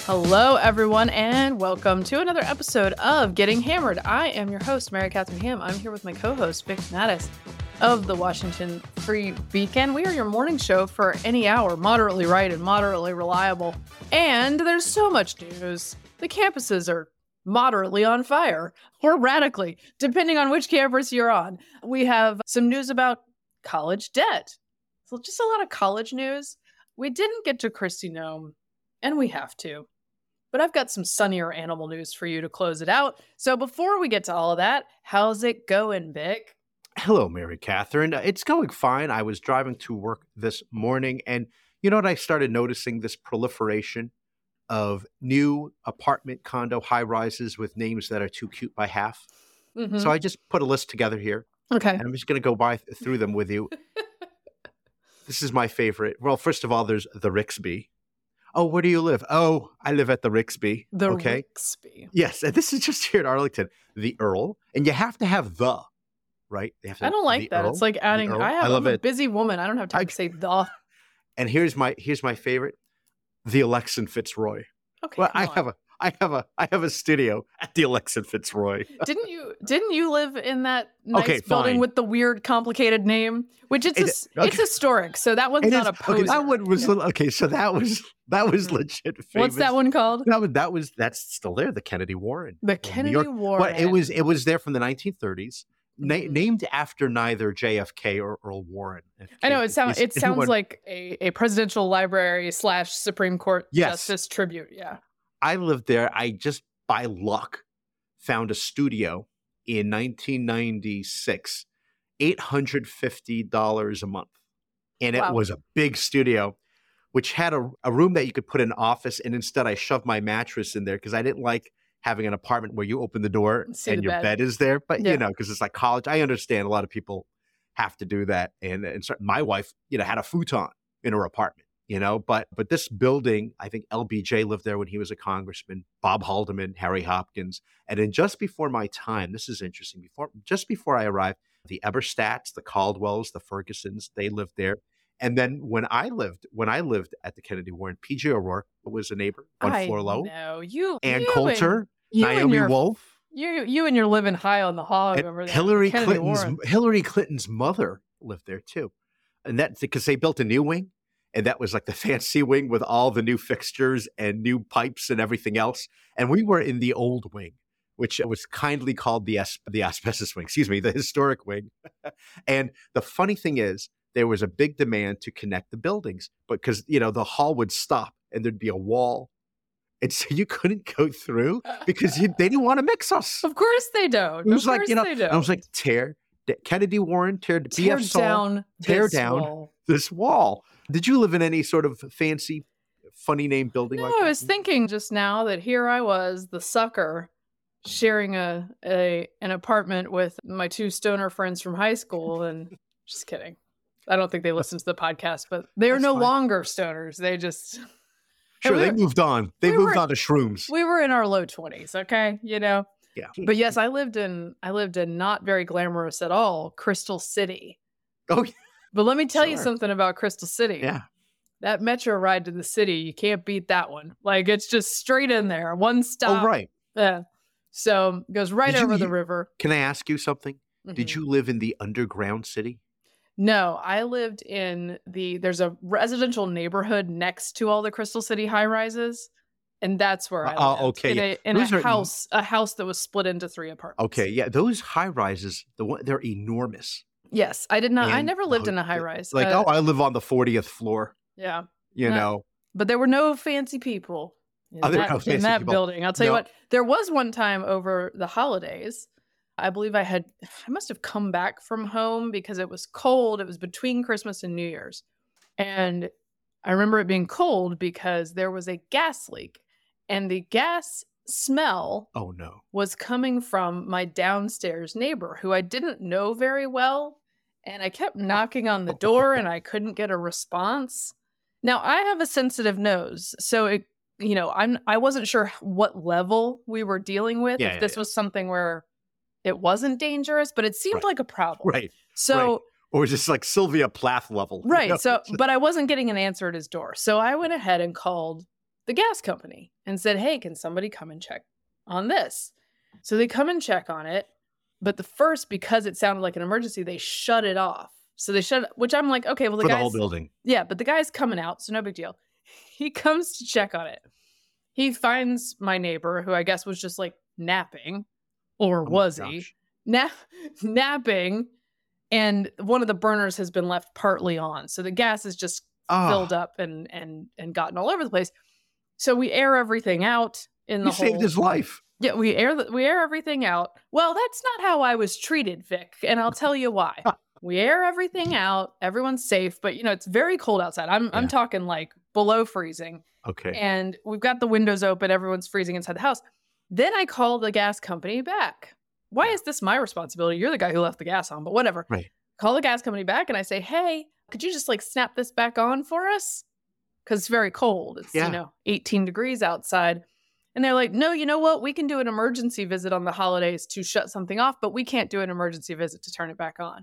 Hello, everyone, and welcome to another episode of Getting Hammered. I am your host, Mary Catherine Ham. I'm here with my co-host, Vic Mattis of the Washington Free Beacon. We are your morning show for any hour, moderately right and moderately reliable. And there's so much news. The campuses are moderately on fire, or radically, depending on which campus you're on. We have some news about college debt. So just a lot of college news. We didn't get to Kristi Noem, and we have to. But I've got some sunnier animal news for you to close it out. So before we get to all of that, how's it going, Vic? Hello, Mary Catherine. It's going fine. I was driving to work this morning, and you know what? I started noticing this proliferation of new apartment condo high-rises with names that are too cute by half. Mm-hmm. So I just put a list together here. Okay. And I'm just going to go through them with you. This is my favorite. Well, first of all, there's the Rixby. Oh, where do you live? Oh, I live at the Rixby. The Rixby. Yes, and this is just here in Arlington. The Earl, and you have to have the, right? I don't like that. Earl, it's like adding. I'm a busy woman. I don't have time to say the. And here's my favorite, the Alexan Fitzroy. Okay. Well, I have a studio at the Alexan Fitzroy. Didn't you live in that nice building with the weird, complicated name? Which it's historic, so that one's not a poser. Okay, that one was okay. So that was legit famous. What's that one called? That's still there. The Kennedy Warren. The Kennedy Warren. Well, it was there from the 1930s. Named after neither JFK or Earl Warren. I know it sounds like a presidential library / Supreme Court justice tribute. Yeah. I lived there. I just by luck found a studio in 1996, $850 a month. And it was a big studio, which had a room that you could put an office. And instead I shoved my mattress in there because I didn't like having an apartment where you open the door and your bed is there. But, because it's like college, I understand a lot of people have to do that. And my wife, had a futon in her apartment. But this building, I think LBJ lived there when he was a congressman, Bob Haldeman, Harry Hopkins. And then just before my time, this is interesting, just before I arrived, the Eberstats, the Caldwells, the Fergusons, they lived there. And then when I lived at the Kennedy Warren, P.J. O'Rourke was a neighbor, one floor low. Ann Coulter, Naomi Wolf. You and your living high on the hog over there. Hillary Clinton's mother lived there too. And that's because they built a new wing. And that was like the fancy wing with all the new fixtures and new pipes and everything else. And we were in the old wing, which was kindly called the asbestos wing, the historic wing. And the funny thing is, there was a big demand to connect the buildings, but because, the hall would stop and there'd be a wall. And so you couldn't go through because they didn't want to mix us. Of course they don't. It was I was like, Kennedy Warren, tear down this wall. Did you live in any sort of fancy, funny name building like that? I was thinking just now that here I was, the sucker, sharing an apartment with my two stoner friends from high school. And just kidding. I don't think they listen to the podcast, but they are no longer stoners. They just... Sure, they moved on. They moved on to shrooms. We were in our low 20s, okay? Yeah. But yes, I lived in not very glamorous at all, Crystal City. Oh, yeah. But let me tell you something about Crystal City. Yeah. That metro ride to the city, you can't beat that one. Like, it's just straight in there. One stop. Oh, right. Yeah. So it goes right over the river. Can I ask you something? Mm-hmm. Did you live in the underground city? No, I lived in there's a residential neighborhood next to all the Crystal City high-rises. And that's where I lived. Okay. In a house that was split into 3 apartments. Okay. Yeah. Those high-rises, they're enormous. Yes, I did not. I never lived in a high rise. I live on the 40th floor. Yeah. But there were no fancy people in that building. I'll tell you what, there was one time over the holidays. I believe I must have come back from home because it was cold. It was between Christmas and New Year's. And I remember it being cold because there was a gas leak. And the gas smell was coming from my downstairs neighbor who I didn't know very well. And I kept knocking on the door and I couldn't get a response. Now I have a sensitive nose. So I wasn't sure what level we were dealing with. If this was something where it wasn't dangerous, but it seemed like a problem. Right. So, or just like Sylvia Plath level. Right. So, but I wasn't getting an answer at his door. So I went ahead and called the gas company and said, hey, can somebody come and check on this? So they come and check on it. But because it sounded like an emergency, they shut it off. So they shut it, which I'm like, okay, well, for the whole building. Yeah, but the guy's coming out, so no big deal. He comes to check on it. He finds my neighbor, who I guess was just like napping, or was he? Napping, and one of the burners has been left partly on. So the gas is just filled up and gotten all over the place. So we air everything out in the saved his life. Yeah, we air everything out. Well, that's not how I was treated, Vic, and I'll tell you why. We air everything out. Everyone's safe, but it's very cold outside. I'm talking like below freezing. Okay. And we've got the windows open. Everyone's freezing inside the house. Then I call the gas company back. Why is this my responsibility? You're the guy who left the gas on, but whatever. Right. Call the gas company back and I say, hey, could you just like snap this back on for us? Because it's very cold. It's 18 degrees outside. And they're like, no, you know what? We can do an emergency visit on the holidays to shut something off, but we can't do an emergency visit to turn it back on.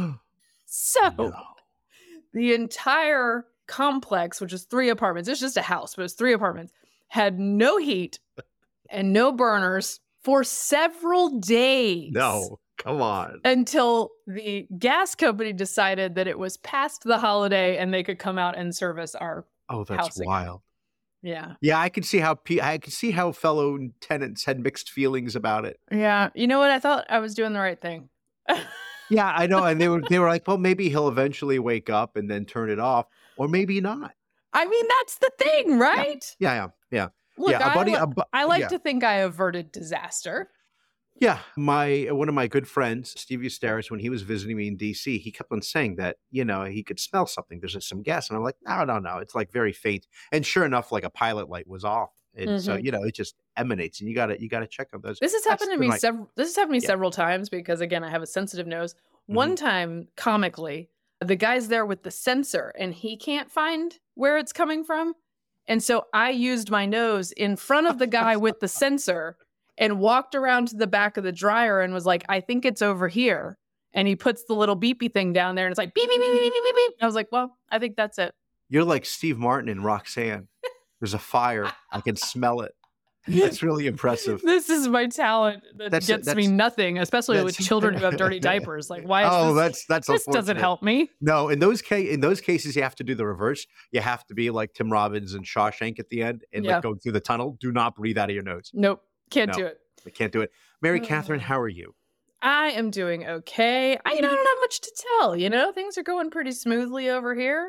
So the entire complex, which is 3 apartments, it's just a house, but it's 3 apartments, had no heat and no burners for several days. No, come on. Until the gas company decided that it was past the holiday and they could come out and service our that's wild. Yeah. Yeah, I could see how fellow tenants had mixed feelings about it. Yeah. You know what? I thought I was doing the right thing. Yeah, I know. And they were like, well, maybe he'll eventually wake up and then turn it off, or maybe not. I mean, that's the thing, right? Yeah. Look, yeah, I like to think I averted disaster. Yeah, one of my good friends, Steve Eustaris, when he was visiting me in DC, he kept on saying that, he could smell something. There's some gas. And I'm like, no. It's like very faint. And sure enough, like a pilot light was off. And so, it just emanates, and you gotta check on those. This has happened to me several times because, again, I have a sensitive nose. One time, comically, the guy's there with the sensor and he can't find where it's coming from. And so I used my nose in front of the guy with the sensor and walked around to the back of the dryer and was like, I think it's over here. And he puts the little beepy thing down there and it's like, beep, beep, beep, beep, beep, beep. I was like, well, I think that's it. You're like Steve Martin and Roxanne. There's a fire. I can smell it. That's really impressive. This is my talent that gets me nothing, especially with children who have dirty diapers. Like, why is this doesn't help me. No, in those cases, you have to do the reverse. You have to be like Tim Robbins and Shawshank at the end and like going through the tunnel. Do not breathe out of your nose. Nope. Can't do it. I can't do it. Mary Catherine, how are you? I am doing okay. I don't have much to tell. Things are going pretty smoothly over here.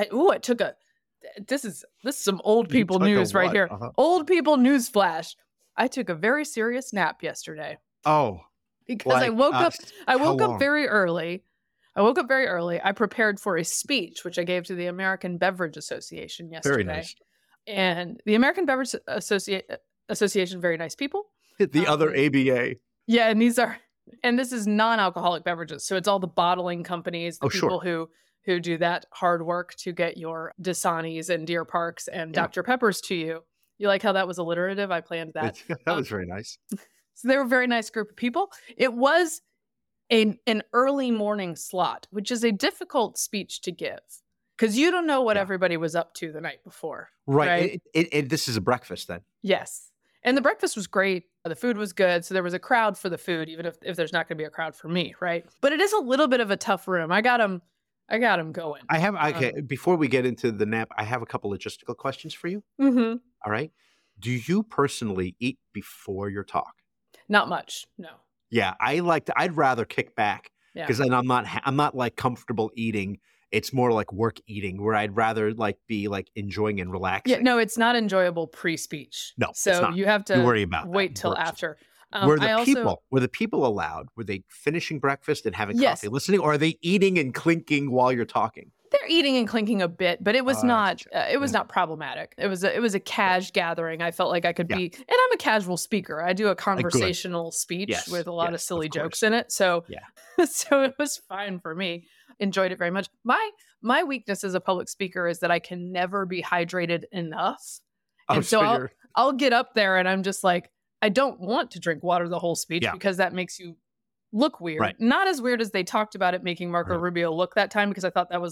This is some old people news right here. Old people news flash. I took a very serious nap yesterday. Oh. Because I woke up very early. I prepared for a speech, which I gave to the American Beverage Association yesterday. Very nice. And the American Beverage Association, very nice people. The other ABA. Yeah, and this is non-alcoholic beverages. So it's all the bottling companies, the people who do that hard work to get your Dasanis and Deer Parks and Dr. Peppers to you. You like how that was alliterative? I planned that. That was very nice. So they were a very nice group of people. It was an early morning slot, which is a difficult speech to give because you don't know what everybody was up to the night before. Right. This is a breakfast then. Yes. And the breakfast was great. The food was good. So there was a crowd for the food, even if there's not going to be a crowd for me, right? But it is a little bit of a tough room. I got him going. Before we get into the nap, I have a couple logistical questions for you. Mm-hmm. All right. Do you personally eat before your talk? Not much. No. Yeah. I'd rather kick back because then I'm not like comfortable eating. It's more like work eating where I'd rather like be like enjoying and relaxing. Yeah. No, it's not enjoyable pre-speech. No. So you have to worry about wait till after. Were the people allowed? Were they finishing breakfast and having coffee, listening, or are they eating and clinking while you're talking? They're eating and clinking a bit, but it was not. It was not problematic. It was a cash gathering. I felt like I could be, and I'm a casual speaker. I do a conversational speech with a lot of silly jokes in it. So, so it was fine for me. Enjoyed it very much. My weakness as a public speaker is that I can never be hydrated enough, and so I'll get up there and I'm just like, I don't want to drink water the whole speech because that makes you look weird. Right. Not as weird as they talked about it making Marco Rubio look that time, because I thought that was like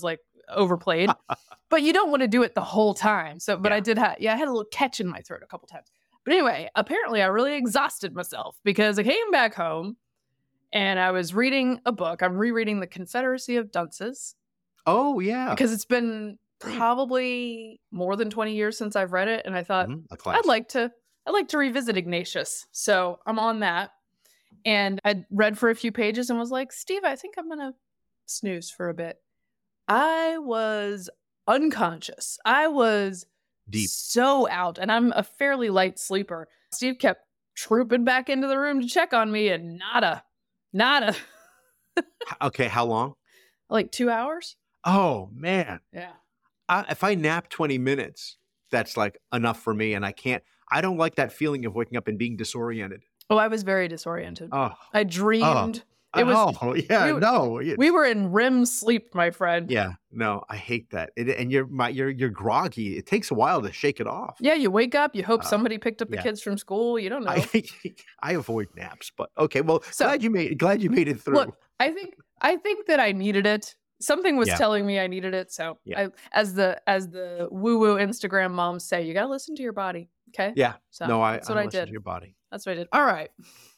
overplayed. But you don't want to do it the whole time. So, but I did have, I had a little catch in my throat a couple times. But anyway, apparently I really exhausted myself because I came back home and I was reading a book. I'm rereading The Confederacy of Dunces. Oh, yeah. Because it's been probably more than 20 years since I've read it. And I thought, I'd like to revisit Ignatius. So I'm on that. And I read for a few pages and was like, Steve, I think I'm going to snooze for a bit. I was unconscious. I was deep, so out. And I'm a fairly light sleeper. Steve kept trooping back into the room to check on me and nada. Okay, how long? Like 2 hours. Oh, man. Yeah. If I nap 20 minutes, that's like enough for me. And I don't like that feeling of waking up and being disoriented. Oh, I was very disoriented. Oh. I dreamed. We were in REM sleep, my friend. Yeah, no, I hate that. And you're groggy. It takes a while to shake it off. Yeah, you wake up, you hope somebody picked up the kids from school. You don't know. I avoid naps, but okay. Well, glad you made it through. Look, I think that I needed it. Something was telling me I needed it. So as the woo-woo Instagram moms say, you got to listen to your body. Okay. Yeah. So that's what I did. To your body. That's what I did. All right.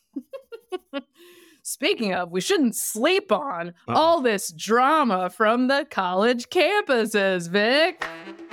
Speaking of, we shouldn't sleep on all this drama from the college campuses, Vic.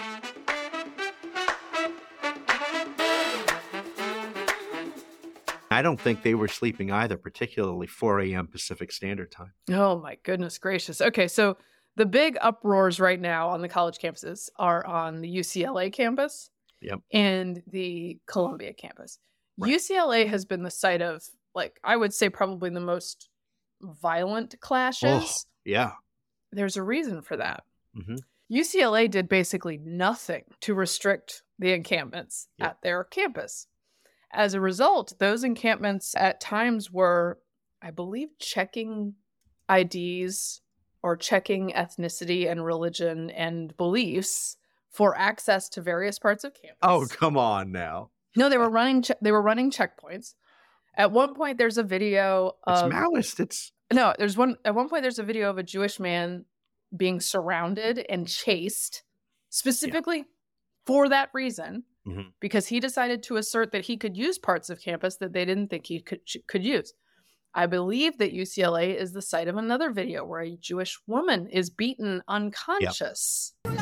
I don't think they were sleeping either, particularly 4 a.m. Pacific Standard Time. Oh, my goodness gracious. Okay, so the big uproars right now on the college campuses are on the UCLA campus and the Columbia campus. Right. UCLA has been the site of, I would say probably the most violent clashes. Oh, yeah. There's a reason for that. Mm-hmm. UCLA did basically nothing to restrict the encampments at their campus. As a result, those encampments at times were, I believe, checking IDs or checking ethnicity and religion and beliefs for access to various parts of campus. Oh, come on now. No, they were running checkpoints. At one point, there's a video of... It's Maoist. At one point, there's a video of a Jewish man being surrounded and chased specifically for that reason, because he decided to assert that he could use parts of campus that they didn't think he could use. I believe that UCLA is the site of another video where a Jewish woman is beaten unconscious. Yep.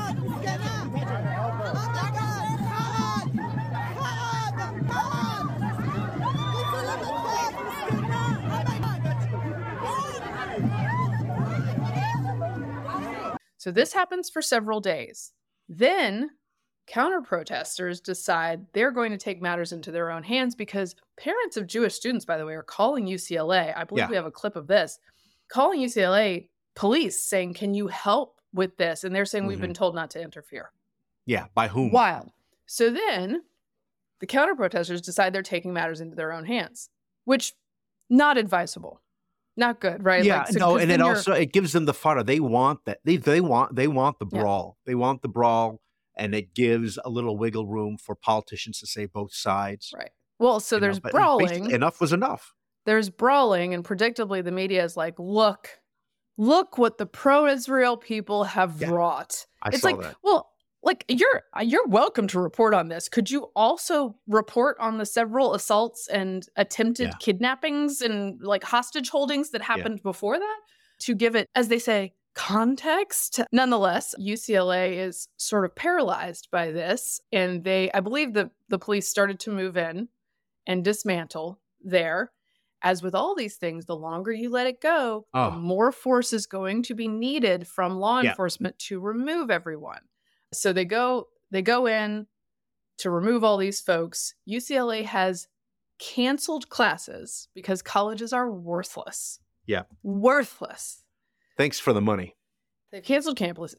So this happens for several days. Then counter-protesters decide they're going to take matters into their own hands because parents of Jewish students, by the way, are calling UCLA. I believe we have a clip of this. Calling UCLA police saying, can you help with this? And they're saying, we've been told not to interfere. Yeah, by whom? Wild. So then the counter-protesters decide they're taking matters into their own hands, which not advisable. Not good, right? Yeah, and it also it gives them the fodder. They want that. They want the brawl. Yeah. They want the brawl, and it gives a little wiggle room for politicians to say both sides. Right. Well, so there's brawling. Enough was enough. There's brawling, and predictably, the media is like, "Look what the pro-Israel people have wrought." I saw that. Well, you're welcome to report on this. Could you also report on the several assaults and attempted kidnappings and hostage holdings that happened before that to give it, as they say, context? Nonetheless, UCLA is sort of paralyzed by this, and I believe the police started to move in and dismantle there. As with all these things, the longer you let it go, the more force is going to be needed from law enforcement to remove everyone. So they go in to remove all these folks. UCLA has canceled classes because colleges are worthless. Yeah. Worthless. Thanks for the money. They've canceled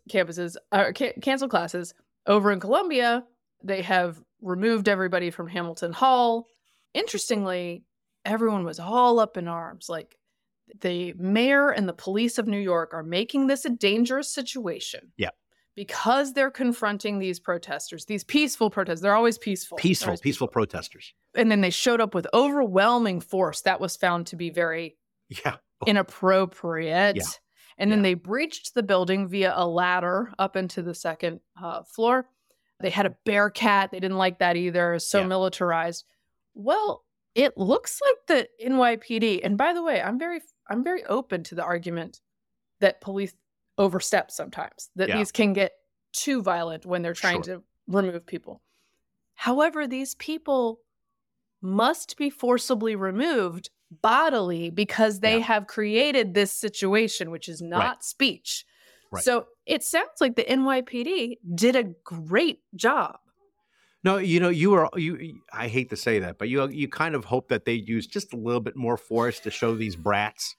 canceled classes. Over in Columbia, they have removed everybody from Hamilton Hall. Interestingly, everyone was all up in arms. The mayor and the police of New York are making this a dangerous situation. Yeah. Because they're confronting these protesters, these peaceful protesters. They're always peaceful. Peaceful protesters. And then they showed up with overwhelming force. That was found to be very inappropriate. Yeah. And then they breached the building via a ladder up into the second floor. They had a bear cat. They didn't like that either. So militarized. Well, it looks like the NYPD. And by the way, I'm very open to the argument that police overstep sometimes, that these can get too violent when they're trying to remove people. However, these people must be forcibly removed bodily because they have created this situation, which is not speech. Right. So it sounds like the NYPD did a great job. No, I hate to say that, but you kind of hope that they use just a little bit more force to show these brats,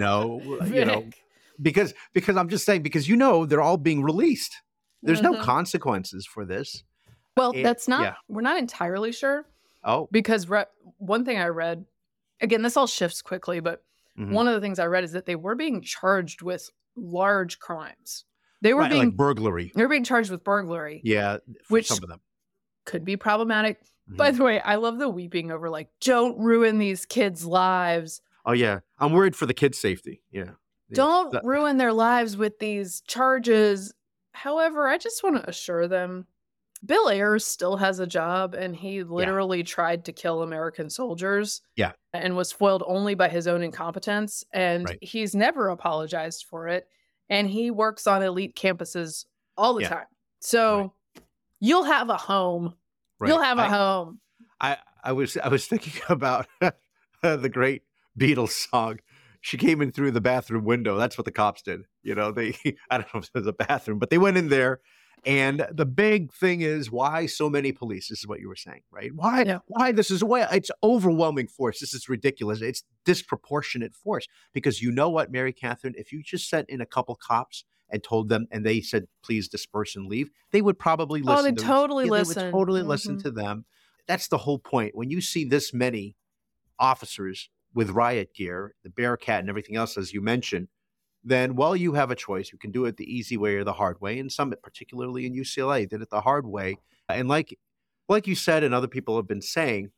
because I'm just saying, because they're all being released. There's no consequences for this. Well, we're not entirely sure. Oh. Because one thing I read, again, this all shifts quickly, but one of the things I read is that they were being charged with large crimes. They were being like burglary. They were being charged with burglary. Yeah, which some of them could be problematic. By the way, I love the weeping over don't ruin these kids' lives. Oh yeah, I'm worried for the kids' safety. Yeah. Don't ruin their lives with these charges. However, I just want to assure them, Bill Ayers still has a job, and he literally tried to kill American soldiers. Yeah. And was foiled only by his own incompetence. And he's never apologized for it. And he works on elite campuses all the time. So you'll have a home. Right. You'll have a home. I was thinking about the great Beatles song. She came in through the bathroom window. That's what the cops did. I don't know if it was a bathroom, but they went in there. And the big thing is, why so many police? This is what you were saying, right? Why this is it's overwhelming force. This is ridiculous. It's disproportionate force. Because you know what, Mary Catherine, if you just sent in a couple cops and told them, and they said, please disperse and leave, they would probably listen. They'd totally listen. They would totally listen to them. That's the whole point. When you see this many officers with riot gear, the Bearcat and everything else, as you mentioned, then, you have a choice. You can do it the easy way or the hard way. And some, particularly in UCLA, did it the hard way. And like you said, and other people have been saying,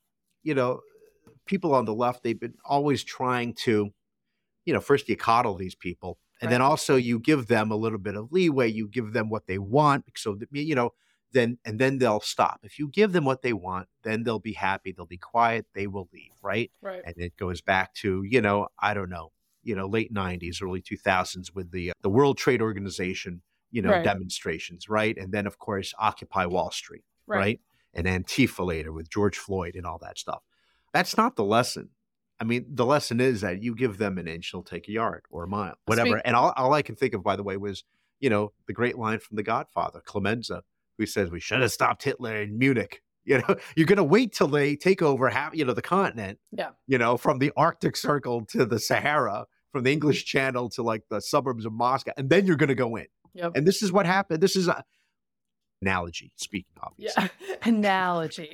people on the left, they've been always trying to, first you coddle these people. And then also you give them a little bit of leeway. You give them what they want. So, then they'll stop. If you give them what they want, then they'll be happy. They'll be quiet. They will leave. Right. And it goes back to, I don't know. Late 90s, early 2000s with the World Trade Organization, demonstrations, right? And then, of course, Occupy Wall Street, right? And Antifa later with George Floyd and all that stuff. That's not the lesson. I mean, the lesson is that you give them an inch, they'll take a yard or a mile, whatever. And all I can think of, by the way, was, the great line from The Godfather, Clemenza, who says, we should have stopped Hitler in Munich. You're going to wait till they take over the continent, from the Arctic Circle to the Sahara, from the English Channel to like the suburbs of Moscow, and then you're going to go in. Yep. And this is what happened. This is an analogy, speaking obviously. Yeah. Analogy.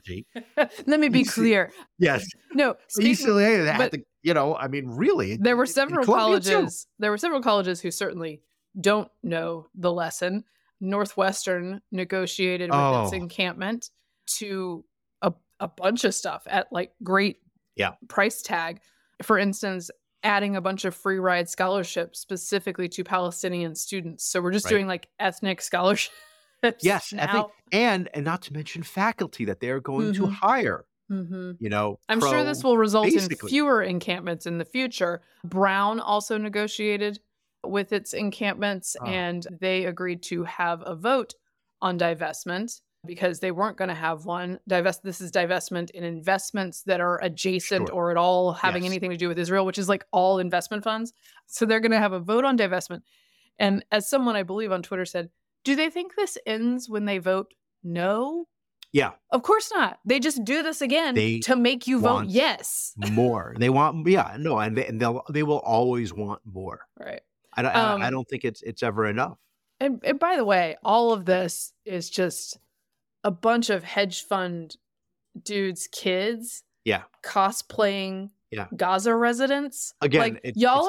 Let me be clear. Yes. No. UCLA had to, really. There were several colleges. There were several colleges who certainly don't know the lesson. Northwestern negotiated with its encampment to a bunch of stuff at great price tag. For instance, adding a bunch of free ride scholarships specifically to Palestinian students. So we're just doing ethnic scholarships. Yes, now. and not to mention faculty that they're going to hire. I'm sure this will result in fewer encampments in the future. Brown also negotiated with its encampments, and they agreed to have a vote on divestment because they weren't going to have one. This is divestment in investments that are adjacent or at all having anything to do with Israel, which is all investment funds. So they're going to have a vote on divestment. And as someone I believe on Twitter said, do they think this ends when they vote no? Yeah. Of course not. They just do this again to make you vote yes. More. They want, and they will always want more. Right. I don't think it's ever enough. And by the way, all of this is just a bunch of hedge fund dudes' kids cosplaying Gaza residents. Again, y'all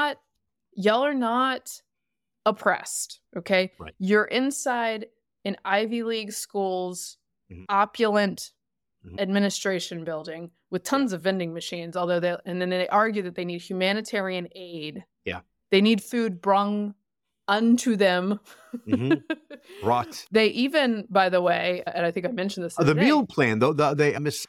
are not oppressed, okay? Right. You're inside an Ivy League school's opulent administration building with tons of vending machines, then they argue that they need humanitarian aid. Yeah. They need food brung unto them. Brought. They even, by the way, and I think I mentioned this the meal plan, though, the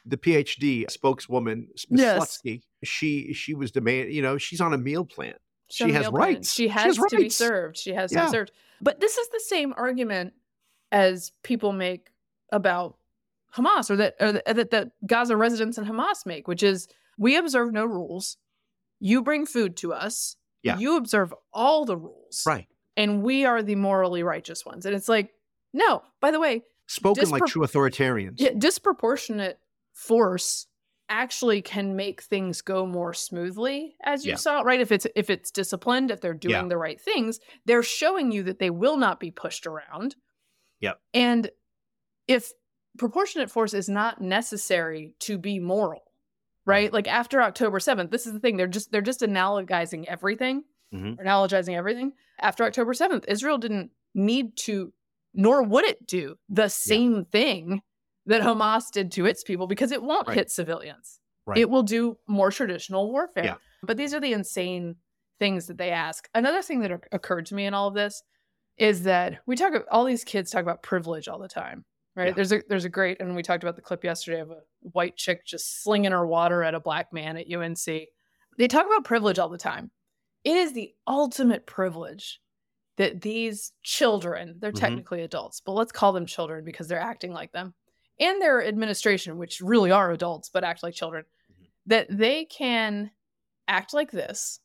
PhD spokeswoman, Ms. Slutsky, she was demanding, she's on a meal plan. She has rights. She has to be served. She has to be served. But this is the same argument as people make about Hamas, or that Gaza residents in Hamas make, which is, we observe no rules. You bring food to us. Yeah. You observe all the rules. Right. And we are the morally righteous ones. And it's like, no, by the way. Spoken like true authoritarians. Yeah, disproportionate force actually can make things go more smoothly, as you saw, right? If it's disciplined, if they're doing the right things, they're showing you that they will not be pushed around. Yep. And if proportionate force is not necessary to be moral, right? Like after October 7th, this is the thing. They're just analogizing everything. Analogizing everything. After October 7th, Israel didn't need to, nor would it do the same thing that Hamas did to its people, because it won't hit civilians. Right. It will do more traditional warfare. Yeah. But these are the insane things that they ask. Another thing that occurred to me in all of this is that all these kids talk about privilege all the time, right? Yeah. There's a great, and we talked about the clip yesterday of a white chick just slinging her water at a black man at UNC. They talk about privilege all the time. It is the ultimate privilege that these children, they're technically adults, but let's call them children because they're acting like them, and their administration, which really are adults but act like children, that they can act like this,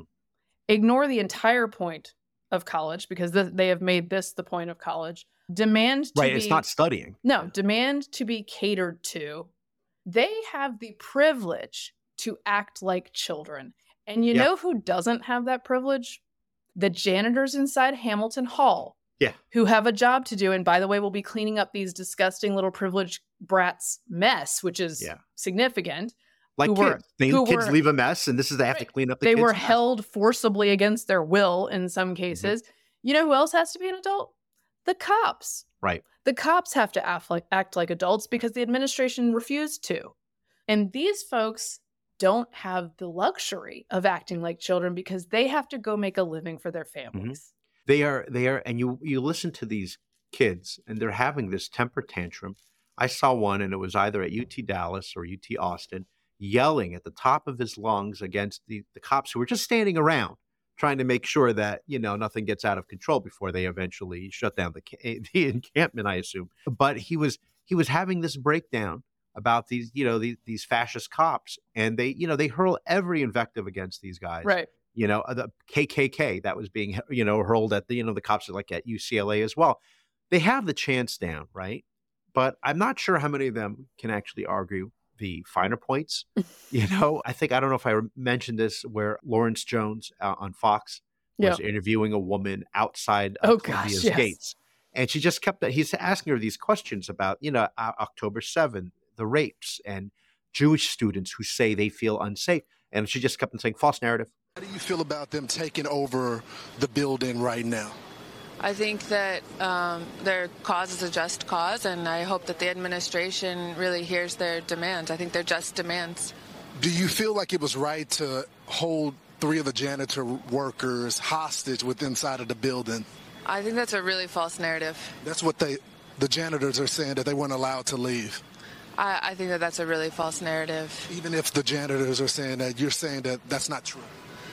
ignore the entire point of college, because they have made this the point of college, demand to it's not studying. No, demand to be catered to. They have the privilege to act like children. And you know who doesn't have that privilege? The janitors inside Hamilton Hall. Yeah. Who have a job to do. And by the way, we'll be cleaning up these disgusting little privileged brats' mess, which is significant. Like kids leave a mess, and they have to clean up the kids' They were mess. held forcibly against their will in some cases. You know who else has to be an adult? The cops. Right. The cops have to act like adults because the administration refused to. And these folks don't have the luxury of acting like children because they have to go make a living for their families. They are, and you listen to these kids, and they're having this temper tantrum. I saw one, and it was either at UT Dallas or UT Austin, yelling at the top of his lungs against the cops who were just standing around, trying to make sure that, nothing gets out of control before they eventually shut down the encampment, I assume. But he was having this breakdown about these, these fascist cops, and they hurl every invective against these guys. Right. The KKK that was being, hurled at the cops like at UCLA as well. They have the chance down, right? But I'm not sure how many of them can actually argue the finer points. I don't know if I mentioned this, where Lawrence Jones on Fox was interviewing a woman outside of Columbia's gates. And she just he's asking her these questions about, October 7th, the rapes, and Jewish students who say they feel unsafe. And she just kept on saying false narrative. How do you feel about them taking over the building right now? I think that their cause is a just cause, and I hope that the administration really hears their demands. I think they're just demands. Do you feel like it was right to hold 3 of the janitor workers hostage inside of the building? I think that's a really false narrative. That's what the janitors are saying, that they weren't allowed to leave. I think that that's a really false narrative. Even if the janitors are saying that, you're saying that that's not true.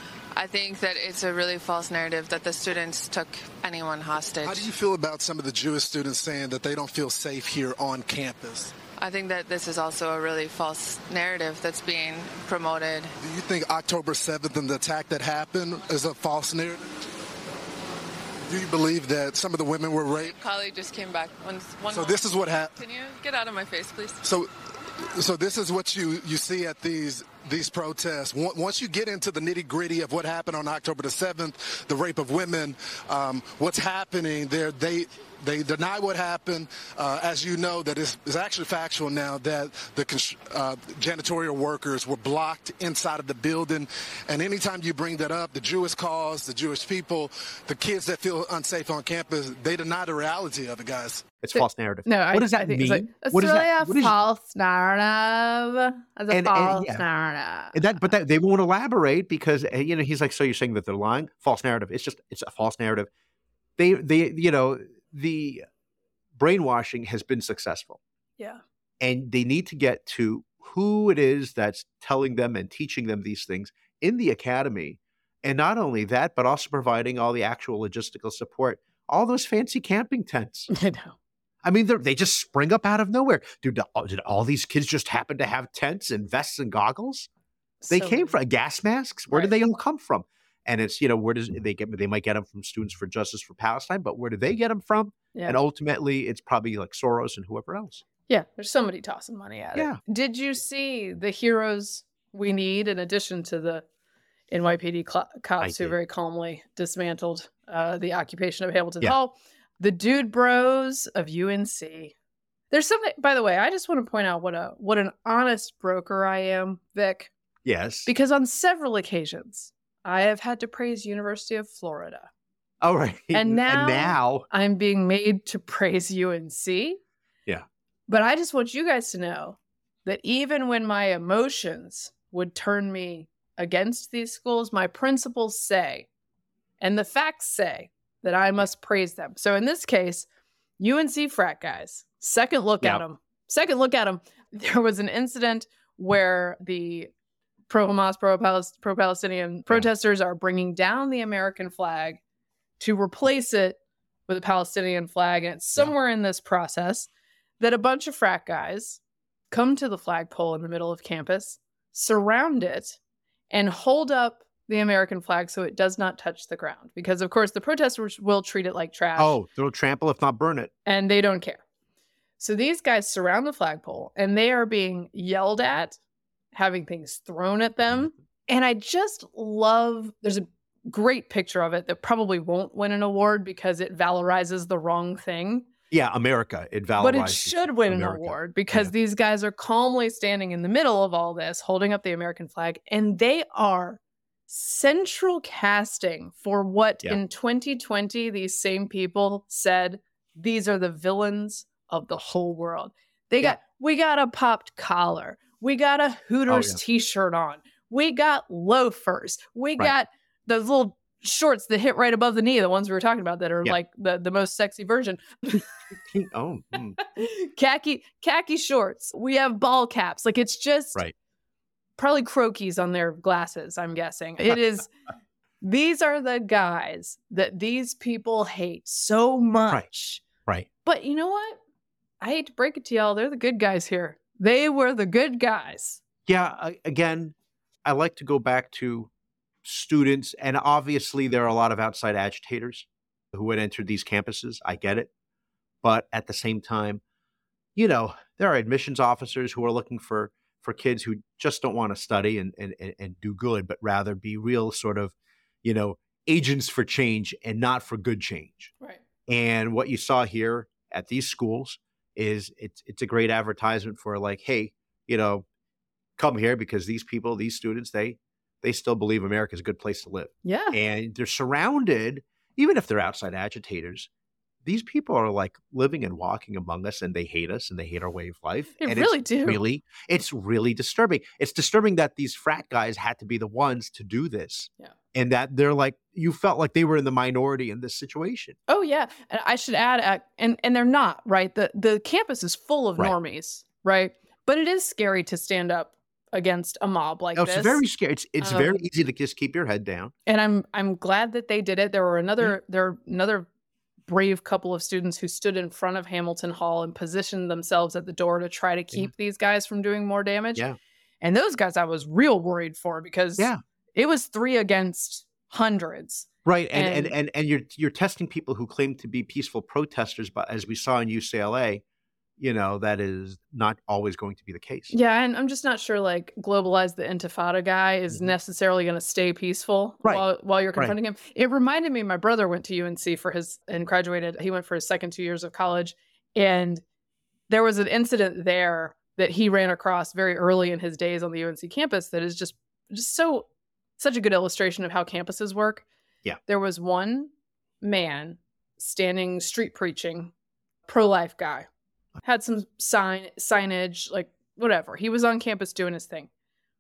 I think that it's a really false narrative that the students took anyone hostage. How do you feel about some of the Jewish students saying that they don't feel safe here on campus? I think that this is also a really false narrative that's being promoted. Do you think October 7th and the attack that happened is a false narrative? Do you believe that some of the women were raped? My colleague just came back. So this is what happened. Can you get out of my face, please? So this is what you see at these protests. Once you get into the nitty-gritty of what happened on October the 7th, the rape of women, what's happening there, they deny what happened. As you know, that is actually factual now, that the janitorial workers were blocked inside of the building. And anytime you bring that up, the Jewish cause, the Jewish people, the kids that feel unsafe on campus, they deny the reality of it, guys. It's false narrative. No, what does that mean? It's really a false narrative. It's a false narrative. But they won't elaborate because, he's like, so you're saying that they're lying? False narrative. It's a false narrative. The brainwashing has been successful. Yeah. And they need to get to who it is that's telling them and teaching them these things in the academy. And not only that, but also providing all the actual logistical support, all those fancy camping tents. I know. I mean, they just spring up out of nowhere. Did all these kids just happen to have tents and vests and goggles? They came from gas masks. Where did they all come from? And it's, where does they might get them from Students for Justice for Palestine, but where do they get them from? Yeah. And ultimately, it's probably like Soros and whoever else. Yeah, there's somebody tossing money at it. Did you see the heroes we need in addition to the NYPD cops who very calmly dismantled the occupation of Hamilton Hall? The dude bros of UNC. There's something, by the way, I just want to point out what an honest broker I am, Vic. Yes. Because on several occasions, I have had to praise University of Florida. Oh, right. And now I'm being made to praise UNC. Yeah. But I just want you guys to know that even when my emotions would turn me against these schools, my principles say, and the facts say, that I must praise them. So in this case, UNC frat guys, second look at them. There was an incident where the pro-Hamas, pro-Palestinian protesters are bringing down the American flag to replace it with a Palestinian flag. And it's somewhere in this process that a bunch of frat guys come to the flagpole in the middle of campus, surround it, and hold up the American flag so it does not touch the ground. Because, of course, the protesters will treat it like trash. Oh, they'll trample, if not burn it. And they don't care. So these guys surround the flagpole, and they are being yelled at, having things thrown at them. And I just love, there's a great picture of it that probably won't win an award because it valorizes the wrong thing. Yeah, America. It valorizes But it should win an award because these guys are calmly standing in the middle of all this, holding up the American flag, and they are central casting for what in 2020 these same people said these are the villains of the whole world. We got a popped collar, we got a Hooters t-shirt on, we got loafers, we got those little shorts that hit right above the knee, the ones we were talking about that are like the most sexy version. Khaki shorts, we have ball caps, like it's just probably croquis on their glasses, I'm guessing. It is, these are the guys that these people hate so much. Right. But you know what? I hate to break it to y'all, they're the good guys here. They were the good guys. Yeah, again, I like to go back to students, and obviously there are a lot of outside agitators who had entered these campuses. I get it. But at the same time, there are admissions officers who are looking for kids who just don't want to study and do good, but rather be real sort of, agents for change and not for good change. Right. And what you saw here at these schools is it's a great advertisement for like, hey, come here because these people, these students, they still believe America is a good place to live. Yeah. And they're surrounded, even if they're outside agitators, these people are like living and walking among us, and they hate us and they hate our way of life. They really do. It's really disturbing. It's disturbing that these frat guys had to be the ones to do this. Yeah. And that they're like, you felt like they were in the minority in this situation. Oh, yeah. And I should add, and they're not, right? The campus is full of normies, right? But it is scary to stand up against a mob like this. It's very scary. It's very easy to just keep your head down. And I'm glad that they did it. There were another brave couple of students who stood in front of Hamilton Hall and positioned themselves at the door to try to keep these guys from doing more damage. Yeah. And those guys I was real worried for because it was 3 against hundreds. Right. And you're testing people who claim to be peaceful protesters, but as we saw in UCLA, that is not always going to be the case. Yeah, and I'm just not sure, like, Globalize the Intifada guy is necessarily going to stay peaceful while you're confronting him. It reminded me, my brother went to UNC and graduated. He went for his second 2 years of college, and there was an incident there that he ran across very early in his days on the UNC campus that is just such a good illustration of how campuses work. Yeah. There was one man standing street preaching, pro-life guy. Had some signage, like whatever. He was on campus doing his thing.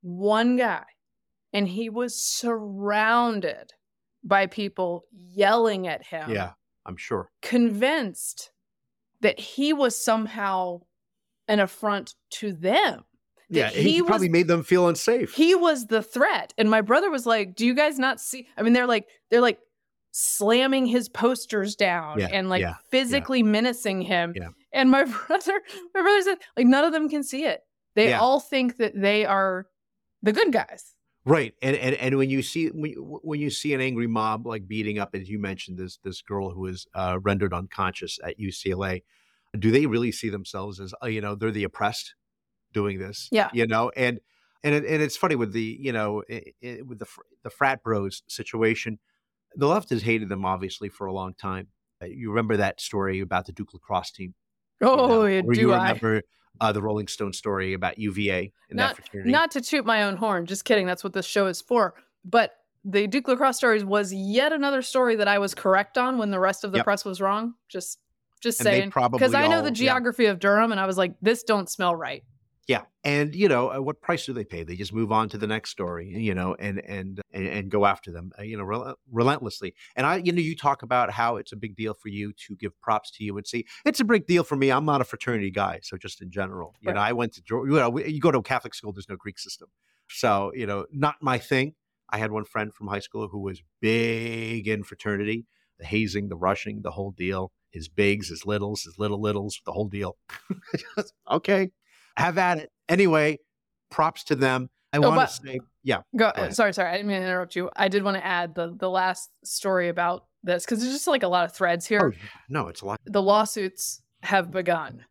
one guy, and he was surrounded by people yelling at him. Yeah, I'm sure. Convinced that he was somehow an affront to them. Yeah, he probably made them feel unsafe. He was the threat. And my brother was like, do you guys not see? I mean, they're like slamming his posters down and like physically menacing him. Yeah. And my brother said, like, none of them can see it. They all think that they are the good guys. Right. And when you see an angry mob like beating up, as you mentioned, this girl who was rendered unconscious at UCLA, do they really see themselves as, they're the oppressed doing this? Yeah. And it's funny with the, with the frat bros situation, the left has hated them obviously for a long time. You remember that story about the Duke lacrosse team? Oh, you remember the Rolling Stone story about UVA and that fraternity? Not to toot my own horn, just kidding. That's what this show is for. But the Duke lacrosse story was yet another story that I was correct on when the rest of the press was wrong. Just saying, because I know the geography of Durham, and I was like, this don't smell right. Yeah. And, what price do they pay? They just move on to the next story, and go after them, relentlessly. And you talk about how it's a big deal for you to give props to UNC. It's a big deal for me. I'm not a fraternity guy. So just in general, right. I went to, you go to a Catholic school, there's no Greek system. So, not my thing. I had one friend from high school who was big in fraternity, the hazing, the rushing, the whole deal, his bigs, his littles, the whole deal. Okay. Have at it. Anyway, props to them. I want to say, Go sorry. I didn't mean to interrupt you. I did want to add the last story about this, because there's just like a lot of threads here. Oh, no, it's a lot. The lawsuits have begun.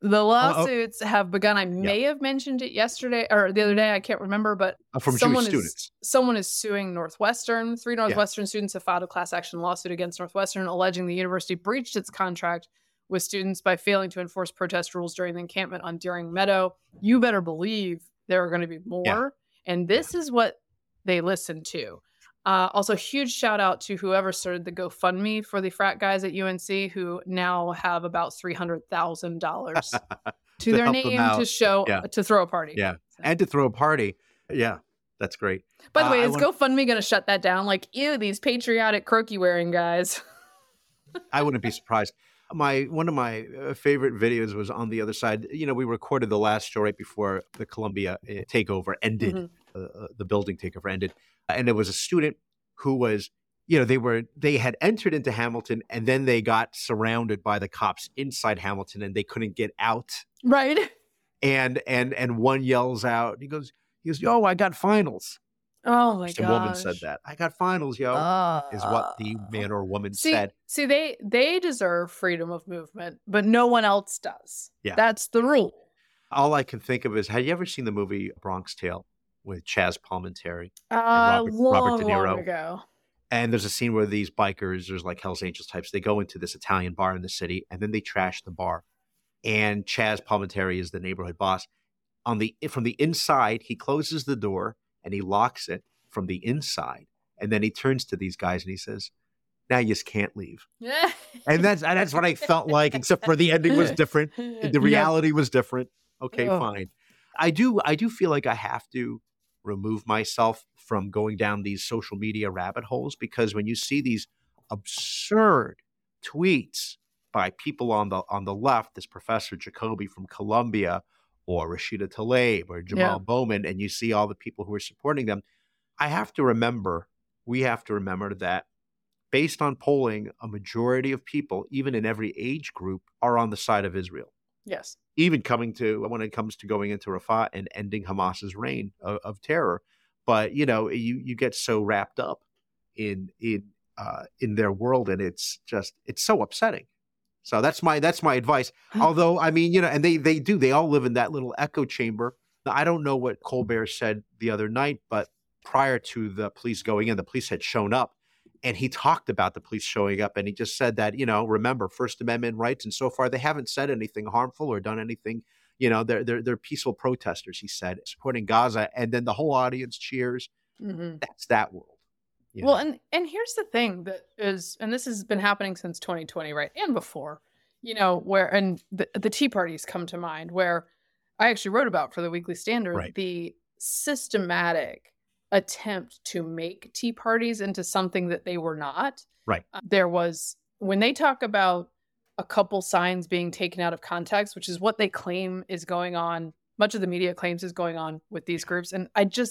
Have begun. I may have mentioned it yesterday or the other day. I can't remember, but from Jewish students. Someone is suing Northwestern. 3 Northwestern students have filed a class action lawsuit against Northwestern, alleging the university breached its contract with students by failing to enforce protest rules during the encampment on Deering Meadow. You better believe there are going to be more. Yeah. And this is what they listened to. Also, huge shout out to whoever started the GoFundMe for the frat guys at UNC, who now have about $300,000 to their name to throw a party. Yeah. And to throw a party. Yeah. That's great. By the way, is GoFundMe going to shut that down? Like, ew, these patriotic croaky wearing guys. I wouldn't be surprised. One of my favorite videos was on the other side. We recorded the last show right before the Columbia takeover ended, the building takeover ended. And there was a student who was, they had entered into Hamilton and then they got surrounded by the cops inside Hamilton and they couldn't get out. Right. And one yells out, he goes, yo, I got finals. Oh my god! A woman said that. I got finals, yo. Is what the man or woman said. See, they deserve freedom of movement, but no one else does. Yeah, that's the rule. All I can think of is, have you ever seen the movie Bronx Tale with Chaz Palminteri and Robert De Niro? Long ago. And there's a scene where these bikers, there's like Hell's Angels types, they go into this Italian bar in the city and then they trash the bar. And Chaz Palminteri is the neighborhood boss. From the inside, he closes the door and he locks it from the inside. And then he turns to these guys and he says, now you just can't leave. And that's what I felt like, except for the ending was different. The reality was different. Okay, fine. I do feel like I have to remove myself from going down these social media rabbit holes, because when you see these absurd tweets by people on the left, this Professor Jacoby from Columbia, or Rashida Tlaib or Jamal Bowman, and you see all the people who are supporting them, we have to remember that based on polling, a majority of people, even in every age group, are on the side of Israel. Yes. Even when it comes to going into Rafah and ending Hamas's reign of terror. But, you get so wrapped up in their world, and it's so upsetting. So that's my advice. Although, I mean, and they all live in that little echo chamber. Now, I don't know what Colbert said the other night, but prior to the police going in, the police had shown up, and he talked about the police showing up, and he just said that, remember First Amendment rights, and so far they haven't said anything harmful or done anything. They're peaceful protesters, he said, supporting Gaza, and then the whole audience cheers. Mm-hmm. That's that world. Well, and here's the thing that is, and this has been happening since 2020, right? And before, where, and the Tea Parties come to mind, where I actually wrote about for the Weekly Standard, right. the systematic attempt to make tea parties into something that they were not. Right. There was, when they talk about a couple signs being taken out of context, which is what they claim is going on, much of the media claims is going on with these groups. And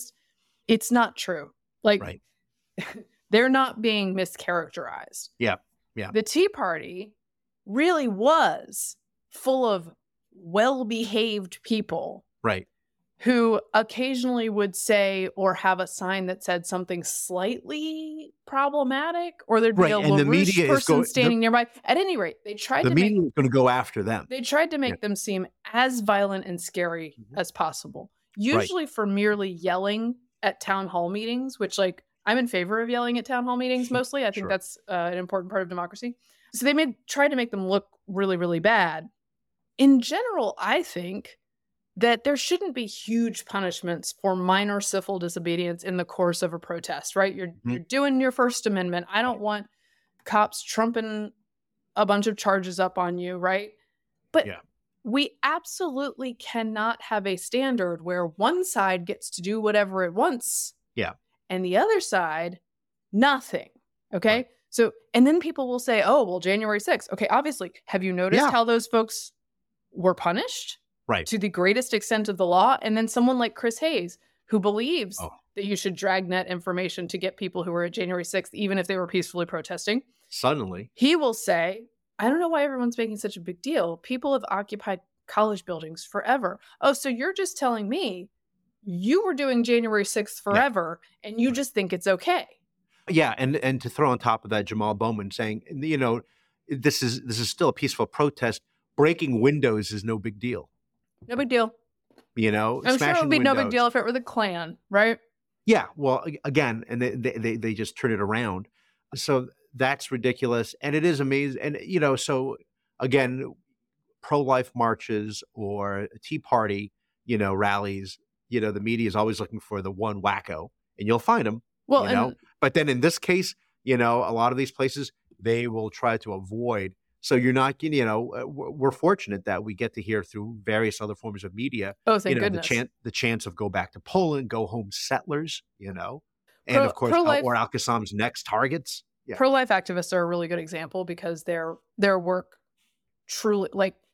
it's not true. Like, right. They're not being mischaracterized. Yeah. Yeah. The Tea Party really was full of well-behaved people. Right. Who occasionally would say or have a sign that said something slightly problematic, or there'd be a LaRouche person standing nearby. At any rate, they tried to make... The media is going to go after them. They tried to make them seem as violent and scary as possible. Usually for merely yelling at town hall meetings, which, like, I'm in favor of yelling at town hall meetings mostly. I think that's an important part of democracy. So they tried to make them look really, really bad. In general, I think that there shouldn't be huge punishments for minor civil disobedience in the course of a protest, right? You're doing your First Amendment. I don't want cops trumping a bunch of charges up on you, right? But we absolutely cannot have a standard where one side gets to do whatever it wants, and the other side, nothing, okay? Right. So, and then people will say, oh, well, January 6th. Okay, obviously, have you noticed how those folks were punished? Right. To the greatest extent of the law. And then someone like Chris Hayes, who believes that you should dragnet information to get people who were at January 6th, even if they were peacefully protesting. Suddenly. He will say, I don't know why everyone's making such a big deal. People have occupied college buildings forever. Oh, so you're just telling me you were doing January 6th forever and you just think it's okay. Yeah. And to throw on top of that, Jamal Bowman saying, you know, this is still a peaceful protest. Breaking windows is no big deal. No big deal. You know, I'm sure it would be no big deal if it were the Klan, right? Yeah. Well, again, and they just turn it around. So that's ridiculous. And it is amazing. And, you know, so again, pro-life marches or Tea Party, you know, rallies, you know, the media is always looking for the one wacko, and you'll find them. Well, you know, but then in this case, you know, a lot of these places, they will try to avoid. So you're not, you know, we're fortunate that we get to hear through various other forms of media. Oh, thank goodness. The chance of go back to Poland, go home settlers, you know, and of course, or Al-Qasam's next targets. Yeah. Pro-life activists are a really good example because their work truly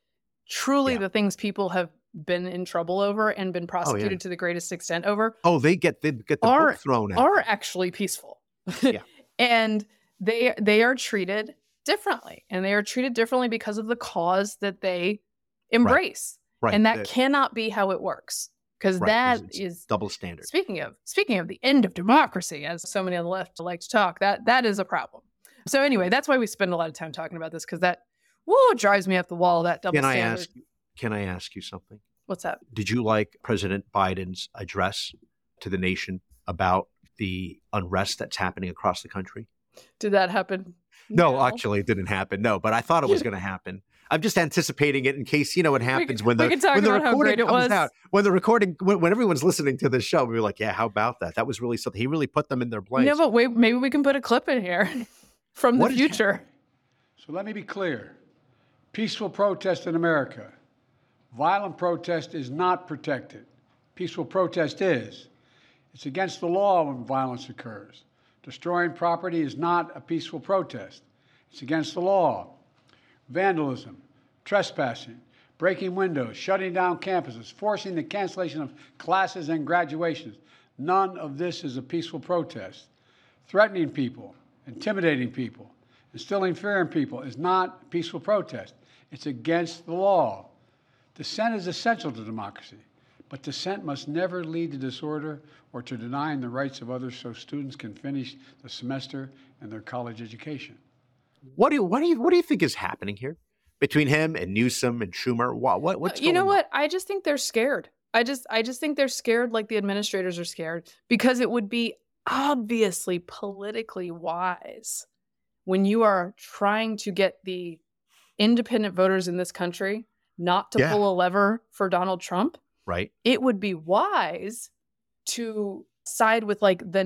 the things people have been in trouble over and been prosecuted to the greatest extent over. Oh, they get the book thrown out. Are actually peaceful. Yeah. And they are treated differently, and they are treated differently because of the cause that they embrace. Right. And that cannot be how it works, because that is double standard. Speaking of the end of democracy, as so many on the left like to talk, that is a problem. So anyway, that's why we spend a lot of time talking about this, because that drives me up the wall, that double standard. Can I ask you something? What's that? Did you like President Biden's address to the nation about the unrest that's happening across the country? Did that happen? No, actually, it didn't happen. No, but I thought it was going to happen. I'm just anticipating it in case, you know, what happens when the recording comes out. When the recording, when everyone's listening to this show, we were like, yeah, how about that? That was really something. He really put them in their place. No, but wait, maybe we can put a clip in here from the future. So let me be clear. Peaceful protest in America. Violent protest is not protected. Peaceful protest is. It's against the law when violence occurs. Destroying property is not a peaceful protest. It's against the law. Vandalism, trespassing, breaking windows, shutting down campuses, forcing the cancellation of classes and graduations. None of this is a peaceful protest. Threatening people, intimidating people, instilling fear in people is not a peaceful protest. It's against the law. Dissent is essential to democracy, but dissent must never lead to disorder or to denying the rights of others so students can finish the semester and their college education. What do you think is happening here between him and Newsom and Schumer? What's going on? What? I just think they're scared. I just think they're scared, like the administrators are scared, because it would be obviously politically wise when you are trying to get the independent voters in this country not to pull a lever for Donald Trump. Right. It would be wise to side with like the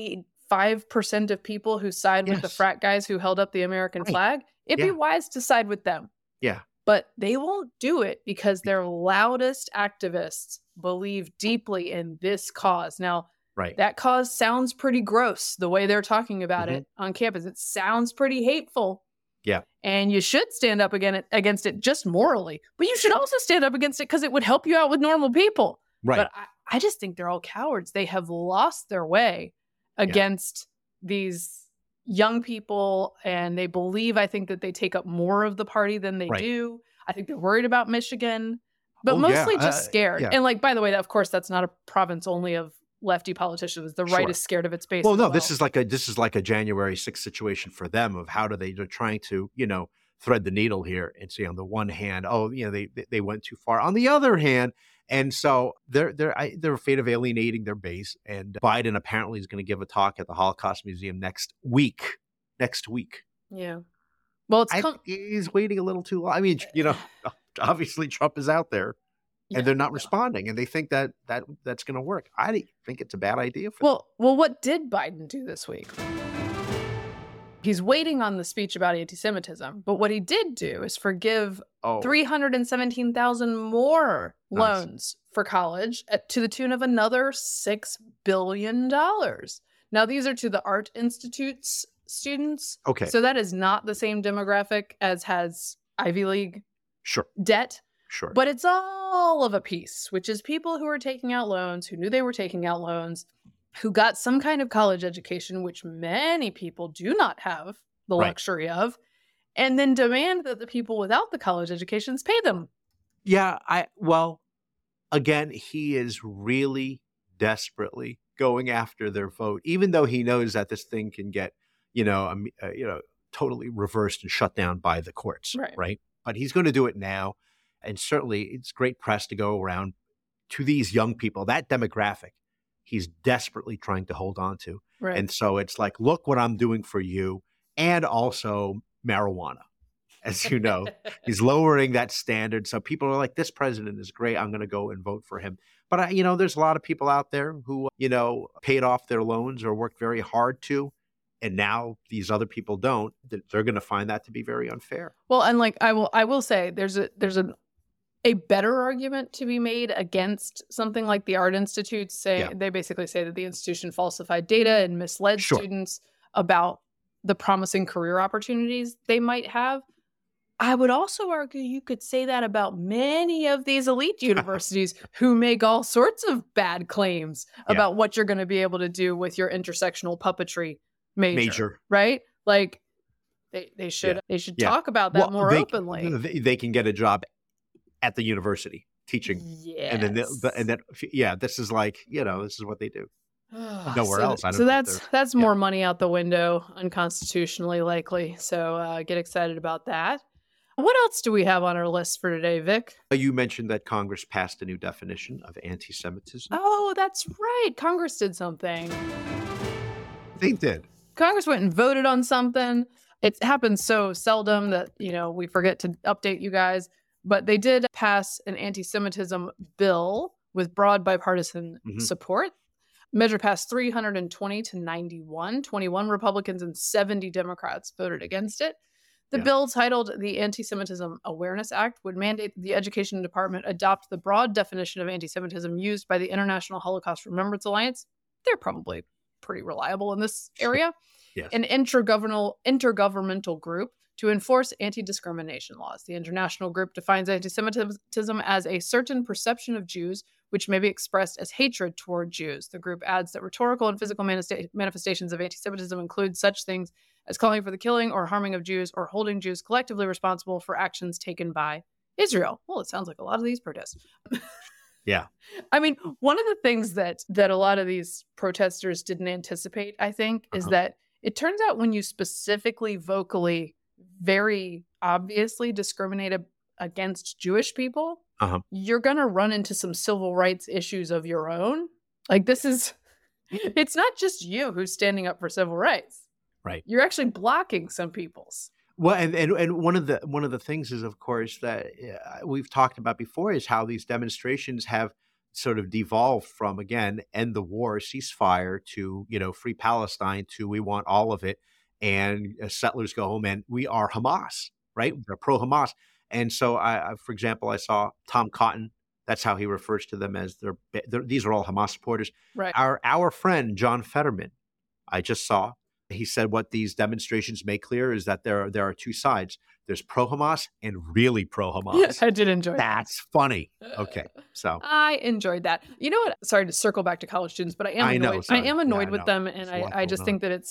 95% of people who side with the frat guys who held up the American flag. It'd be wise to side with them. Yeah. But they won't do it because their loudest activists believe deeply in this cause. Now, that cause sounds pretty gross the way they're talking about it on campus. It sounds pretty hateful. Yeah. And you should stand up against it just morally. But you should also stand up against it because it would help you out with normal people. Right. But I just think they're all cowards. They have lost their way against these young people, and they believe, I think, that they take up more of the party than they do. I think they're worried about Michigan, but mostly just scared. And like, by the way, of course, that's not a province only of lefty politicians. The right is scared of its base. Well, no, this is like a January 6th situation for them of how they're trying to, thread the needle here and say on the one hand, they went too far. On the other hand, and so they're afraid of alienating their base. And Biden apparently is going to give a talk at the Holocaust Museum next week. Yeah. Well, he's waiting a little too long. I mean, obviously Trump is out there and they're not responding, and they think that's going to work. I think it's a bad idea for them. Well, what did Biden do this week? He's waiting on the speech about anti-Semitism, but what he did do is forgive 317,000 more loans for college to the tune of another $6 billion. Now, these are to the Art Institute's students. Okay. So that is not the same demographic as has Ivy League debt. Sure. But it's all of a piece, which is people who are taking out loans, who knew they were taking out loans, who got some kind of college education, which many people do not have the luxury of, and then demand that the people without the college educations pay them. Yeah, again, he is really desperately going after their vote, even though he knows that this thing can get, totally reversed and shut down by the courts, right? But he's going to do it now. And certainly it's great press to go around to these young people, that demographic he's desperately trying to hold on to. Right. And so it's like, look what I'm doing for you. And also marijuana, as you know, he's lowering that standard. So people are like, this president is great. I'm going to go and vote for him. But, there's a lot of people out there who, paid off their loans or worked very hard to. And now these other people don't. They're going to find that to be very unfair. Well, and like I will say there's a better argument to be made against something like the Art Institute. They basically say that the institution falsified data and misled students about the promising career opportunities they might have. I would also argue you could say that about many of these elite universities who make all sorts of bad claims about what you're going to be able to do with your intersectional puppetry major. Right? Like they should talk about that more openly. They can get a job at the university teaching. Yes. And then this is like, this is what they do. Nowhere else. That's more money out the window, unconstitutionally likely. So get excited about that. What else do we have on our list for today, Vic? You mentioned that Congress passed a new definition of anti-Semitism. Oh, that's right. Congress did something. They did. Congress went and voted on something. It happens so seldom that, we forget to update you guys. But they did pass an anti-Semitism bill with broad bipartisan support. Measure passed 320 to 91. 21 Republicans and 70 Democrats voted against it. The bill, titled the Anti-Semitism Awareness Act, would mandate that the Education Department adopt the broad definition of anti-Semitism used by the International Holocaust Remembrance Alliance. They're probably pretty reliable in this area. An intergovernmental group to enforce anti-discrimination laws. The international group defines anti-Semitism as a certain perception of Jews which may be expressed as hatred toward Jews. The group adds that rhetorical and physical manifestations of anti-Semitism include such things as calling for the killing or harming of Jews or holding Jews collectively responsible for actions taken by Israel. Well, it sounds like a lot of these protests. Yeah. I mean, one of the things that a lot of these protesters didn't anticipate, I think, is that it turns out when you specifically, vocally, very obviously discriminate against Jewish people, you're going to run into some civil rights issues of your own. Like it's not just you who's standing up for civil rights. Right. You're actually blocking some people's. Well, and one of the things is, of course, that we've talked about before is how these demonstrations have sort of devolved from, again, end the war, ceasefire, to, free Palestine, to we want all of it, and settlers go home and we are Hamas, right? They're pro-Hamas. And so for example, I saw Tom Cotton. That's how he refers to them, as these are all Hamas supporters. Right. Our friend, John Fetterman, I just saw, he said what these demonstrations make clear is that there are two sides. There's pro-Hamas and really pro-Hamas. I did enjoy that. That's funny. Okay. So I enjoyed that. You know what? Sorry to circle back to college students, but I am annoyed. I am annoyed with them. And I just think that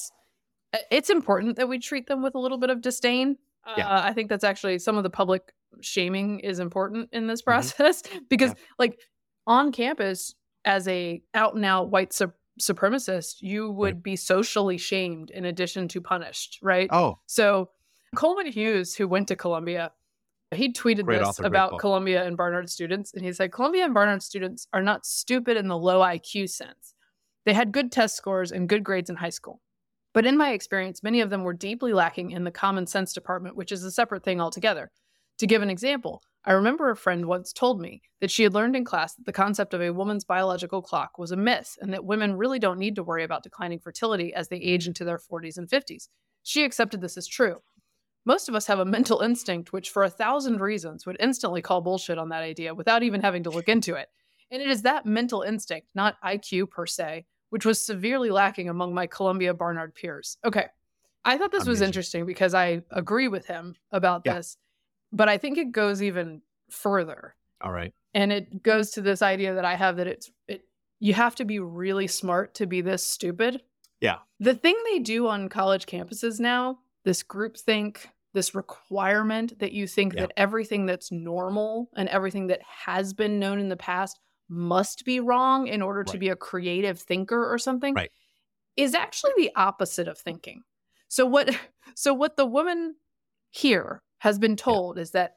it's important that we treat them with a little bit of disdain. I think that's actually some of the public shaming is important in this process because like on campus as a out and out white supremacist, you would be socially shamed in addition to punished, right? Oh. So Coleman Hughes, who went to Columbia, he tweeted this about Columbia and Barnard students. And he said, Columbia and Barnard students are not stupid in the low IQ sense. They had good test scores and good grades in high school. But in my experience, many of them were deeply lacking in the common sense department, which is a separate thing altogether. To give an example, I remember a friend once told me that she had learned in class that the concept of a woman's biological clock was a myth and that women really don't need to worry about declining fertility as they age into their 40s and 50s. She accepted this as true. Most of us have a mental instinct which, for 1,000 reasons, would instantly call bullshit on that idea without even having to look into it. And it is that mental instinct, not IQ per se, which was severely lacking among my Columbia Barnard peers. Okay, I thought this was interesting because I agree with him about this. But I think it goes even further. All right. And it goes to this idea that I have that you have to be really smart to be this stupid. Yeah. The thing they do on college campuses now, this groupthink, this requirement that you think that everything that's normal and everything that has been known in the past must be wrong in order to be a creative thinker or something, is actually the opposite of thinking. So what the woman here has been told is that,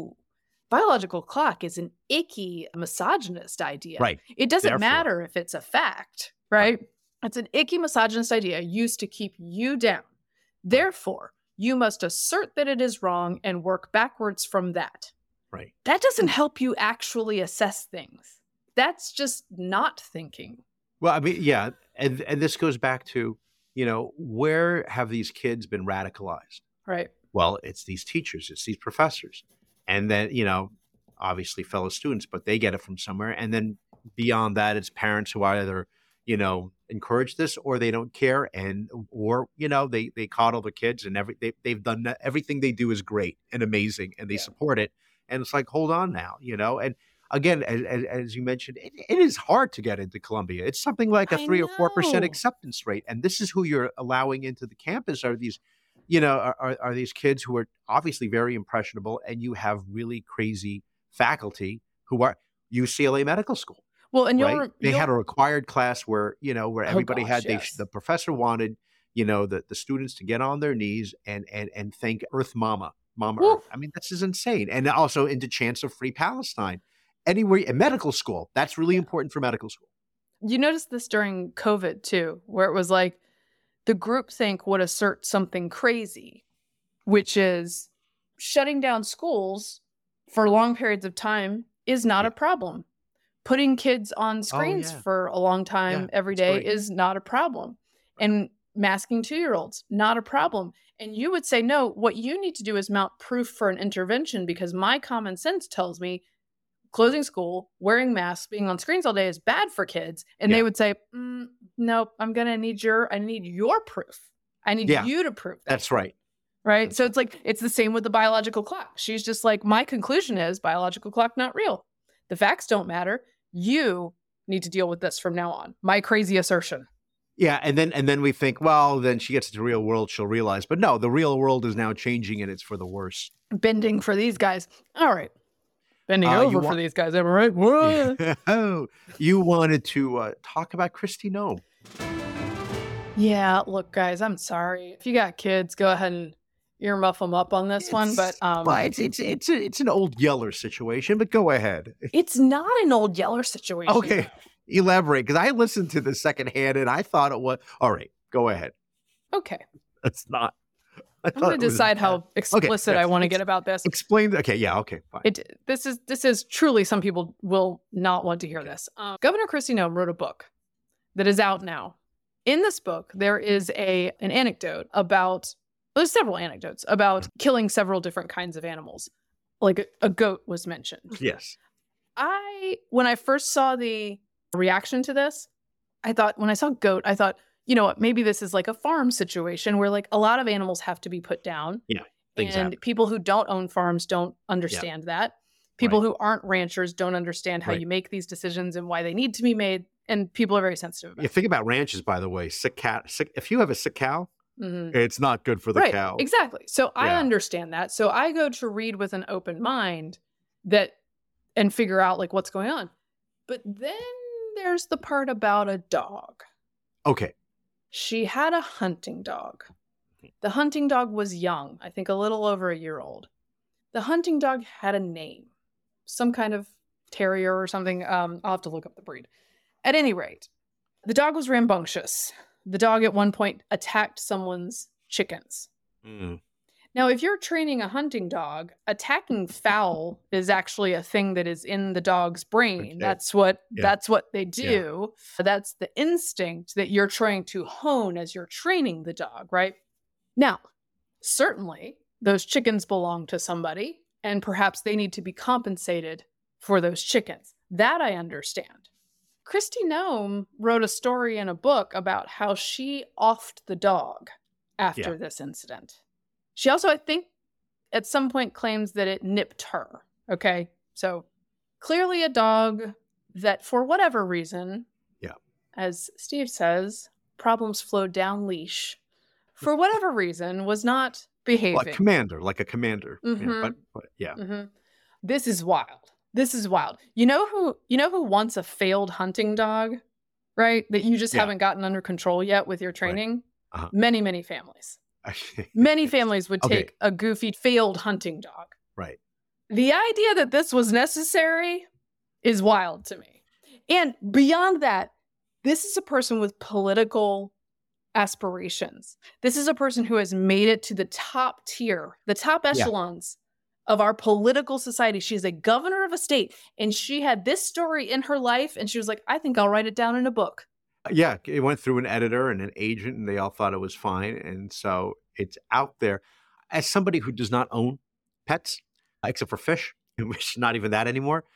biological clock is an icky misogynist idea. Right. It doesn't matter if it's a fact, right? It's an icky misogynist idea used to keep you down. Therefore, you must assert that it is wrong and work backwards from that. Right. That doesn't help you actually assess things. That's just not thinking. Well, I mean, yeah. And this goes back to, where have these kids been radicalized? Right. Well, it's these teachers, it's these professors. And then, obviously fellow students, but they get it from somewhere. And then beyond that, it's parents who either, encourage this or they don't care. Or they coddle their kids and they've done that. Everything they do is great and amazing and they support it. And it's like, hold on now, and again, as you mentioned, it is hard to get into Columbia. It's something like a 3 or 4% acceptance rate. And this is who you're allowing into the campus are these are these kids who are obviously very impressionable, and you have really crazy faculty who are UCLA Medical School. Well, and they had a required class where everybody the professor wanted the students to get on their knees and thank Earth Mama Earth. I mean, this is insane, and also into chants of Free Palestine. Anywhere in medical school, that's really important for medical school. You noticed this during COVID too, where it was like, the groupthink would assert something crazy, which is shutting down schools for long periods of time is not a problem. Putting kids on screens for a long time every day is not a problem. And masking 2-year-olds, not a problem. And you would say, no, what you need to do is mount proof for an intervention because my common sense tells me closing school, wearing masks, being on screens all day is bad for kids. And they would say, no, I need your proof. I need you to prove that. That's right. Right. So it's like, it's the same with the biological clock. She's just like, my conclusion is biological clock, not real. The facts don't matter. You need to deal with this from now on. My crazy assertion. Yeah. And then we think, well, then she gets to the real world, she'll realize. But no, the real world is now changing and it's for the worse. Bending for these guys. All right. Bending over for these guys, am I right? What? Oh, you wanted to talk about Kristi Noem. Yeah, look, guys, I'm sorry. If you got kids, go ahead and earmuff them up on this one. But it's an old Yeller situation, but go ahead. It's not an old Yeller situation. Okay, elaborate, because I listened to the secondhand and I thought it was. All right, go ahead. Okay. It's not. I'm going to decide how explicit I want to get about this. Explain. Okay. Yeah. Okay. Fine. This is truly, some people will not want to hear this. Governor Kristi Noem wrote a book that is out now. In this book, there is an anecdote about, there's several anecdotes about killing several different kinds of animals. like a goat was mentioned. Yes. When I first saw the reaction to this, when I saw goat, I thought, you know what, maybe this is like a farm situation where like a lot of animals have to be put down. Yeah. And people who don't own farms don't understand that. People who aren't ranchers don't understand how you make these decisions and why they need to be made. And people are very sensitive about it. Think about ranches, by the way. If you have a sick cow, it's not good for the cow. Exactly. So I understand that. So I go to read with an open mind and figure out like what's going on. But then there's the part about a dog. Okay. She had a hunting dog. The hunting dog was young, I think a little over a year old. The hunting dog had a name, some kind of terrier or something. I'll have to look up the breed. At any rate, the dog was rambunctious. The dog at one point attacked someone's chickens. Mm. Now, if you're training a hunting dog, attacking fowl is actually a thing that is in the dog's brain. Okay. That's what they do. Yeah. That's the instinct that you're trying to hone as you're training the dog, right? Now, certainly those chickens belong to somebody, and perhaps they need to be compensated for those chickens. That I understand. Kristi Noem wrote a story in a book about how she offed the dog after this incident. She also, I think, at some point claims that it nipped her. Okay? So clearly a dog that, for whatever reason, as Steve says, problems flow down leash, for whatever reason, was not behaving. Like a commander. Mm-hmm. Yeah. Mm-hmm. This is wild. You know who wants a failed hunting dog, right? That you just haven't gotten under control yet with your training? Right. Uh-huh. Many families. Many families would take a goofy, failed hunting dog. Right. The idea that this was necessary is wild to me. And beyond that, this is a person with political aspirations. This is a person who has made it to the top tier, the top echelons of our political society. She is a governor of a state, and she had this story in her life, and she was like, I think I'll write it down in a book. Yeah, it went through an editor and an agent, and they all thought it was fine. And so it's out there. As somebody who does not own pets, except for fish, which is not even that anymore,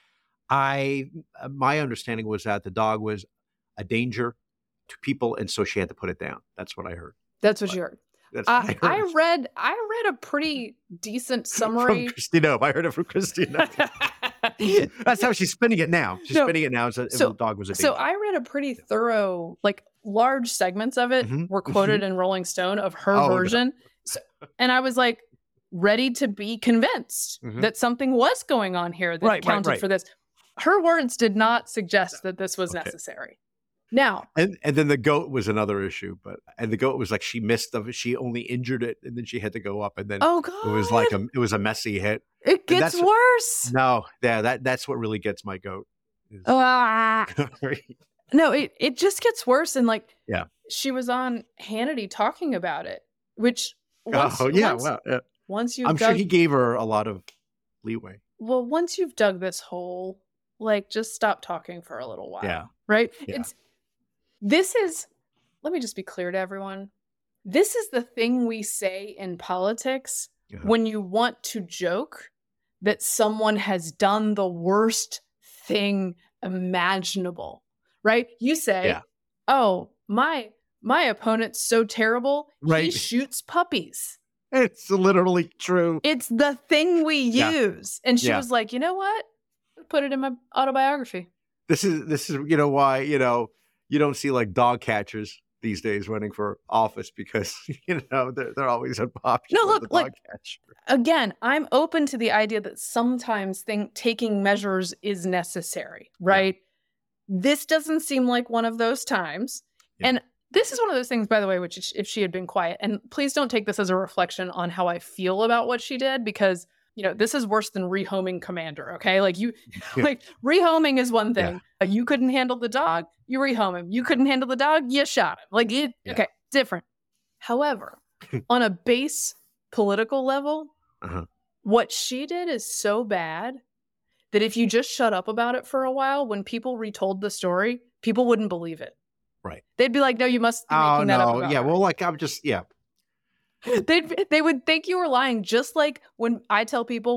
my understanding was that the dog was a danger to people, and so she had to put it down. That's what I heard. That's what you heard. I read a pretty decent summary from Kristi Noem. I heard it from Kristi Noem. That's how she's spinning it now. She's spinning it now as if the dog was a danger. So I read a pretty thorough, like large segments of it were quoted in Rolling Stone of her version. So, and I was like ready to be convinced that something was going on here that counted for this. Her words did not suggest that this was necessary. Now, and then the goat was another issue, and the goat was like she only injured it, and then she had to go up, and then it was like it was a messy hit. It gets worse. No, that's what really gets my goat. No, it just gets worse, and she was on Hannity talking about it, which once you, I'm sure he gave her a lot of leeway. Well, once you've dug this hole, just stop talking for a little while. Yeah. Right? Yeah. Let me just be clear to everyone. This is the thing we say in politics when you want to joke that someone has done the worst thing imaginable, right? You say, oh, my opponent's so terrible, he shoots puppies. It's literally true. It's the thing we use. And she was like, you know what? Put it in my autobiography. This is why, you don't see dog catchers these days running for office because, they're always unpopular. No, look, again, I'm open to the idea that sometimes taking measures is necessary, right? Yeah. This doesn't seem like one of those times. Yeah. And this is one of those things, by the way, which if she had been quiet, and please don't take this as a reflection on how I feel about what she did, because this is worse than rehoming Commander, okay? Rehoming is one thing. Yeah. You couldn't handle the dog, you rehome him. You couldn't handle the dog, you shot him. Okay, different. However, on a base political level, what she did is so bad that if you just shut up about it for a while, when people retold the story, people wouldn't believe it. Right. They'd be like, no, you must be making that up about her. I'm just, They would think you were lying, just like when I tell people what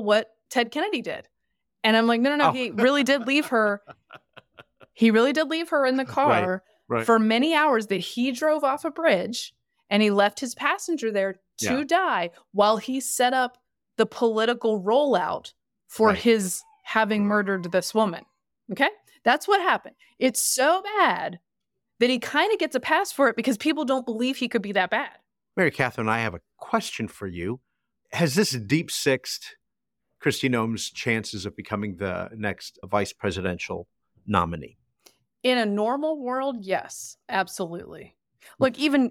Ted Kennedy did. And I'm like, no, he really did leave her. He really did leave her in the car for many hours that he drove off a bridge, and he left his passenger there to die while he set up the political rollout for his having murdered this woman. Okay? That's what happened. It's so bad that he kind of gets a pass for it because people don't believe he could be that bad. Mary Catherine, I have a question for you. Has this deep-sixed Kristi Noem's chances of becoming the next vice presidential nominee? In a normal world, yes, absolutely. Look, even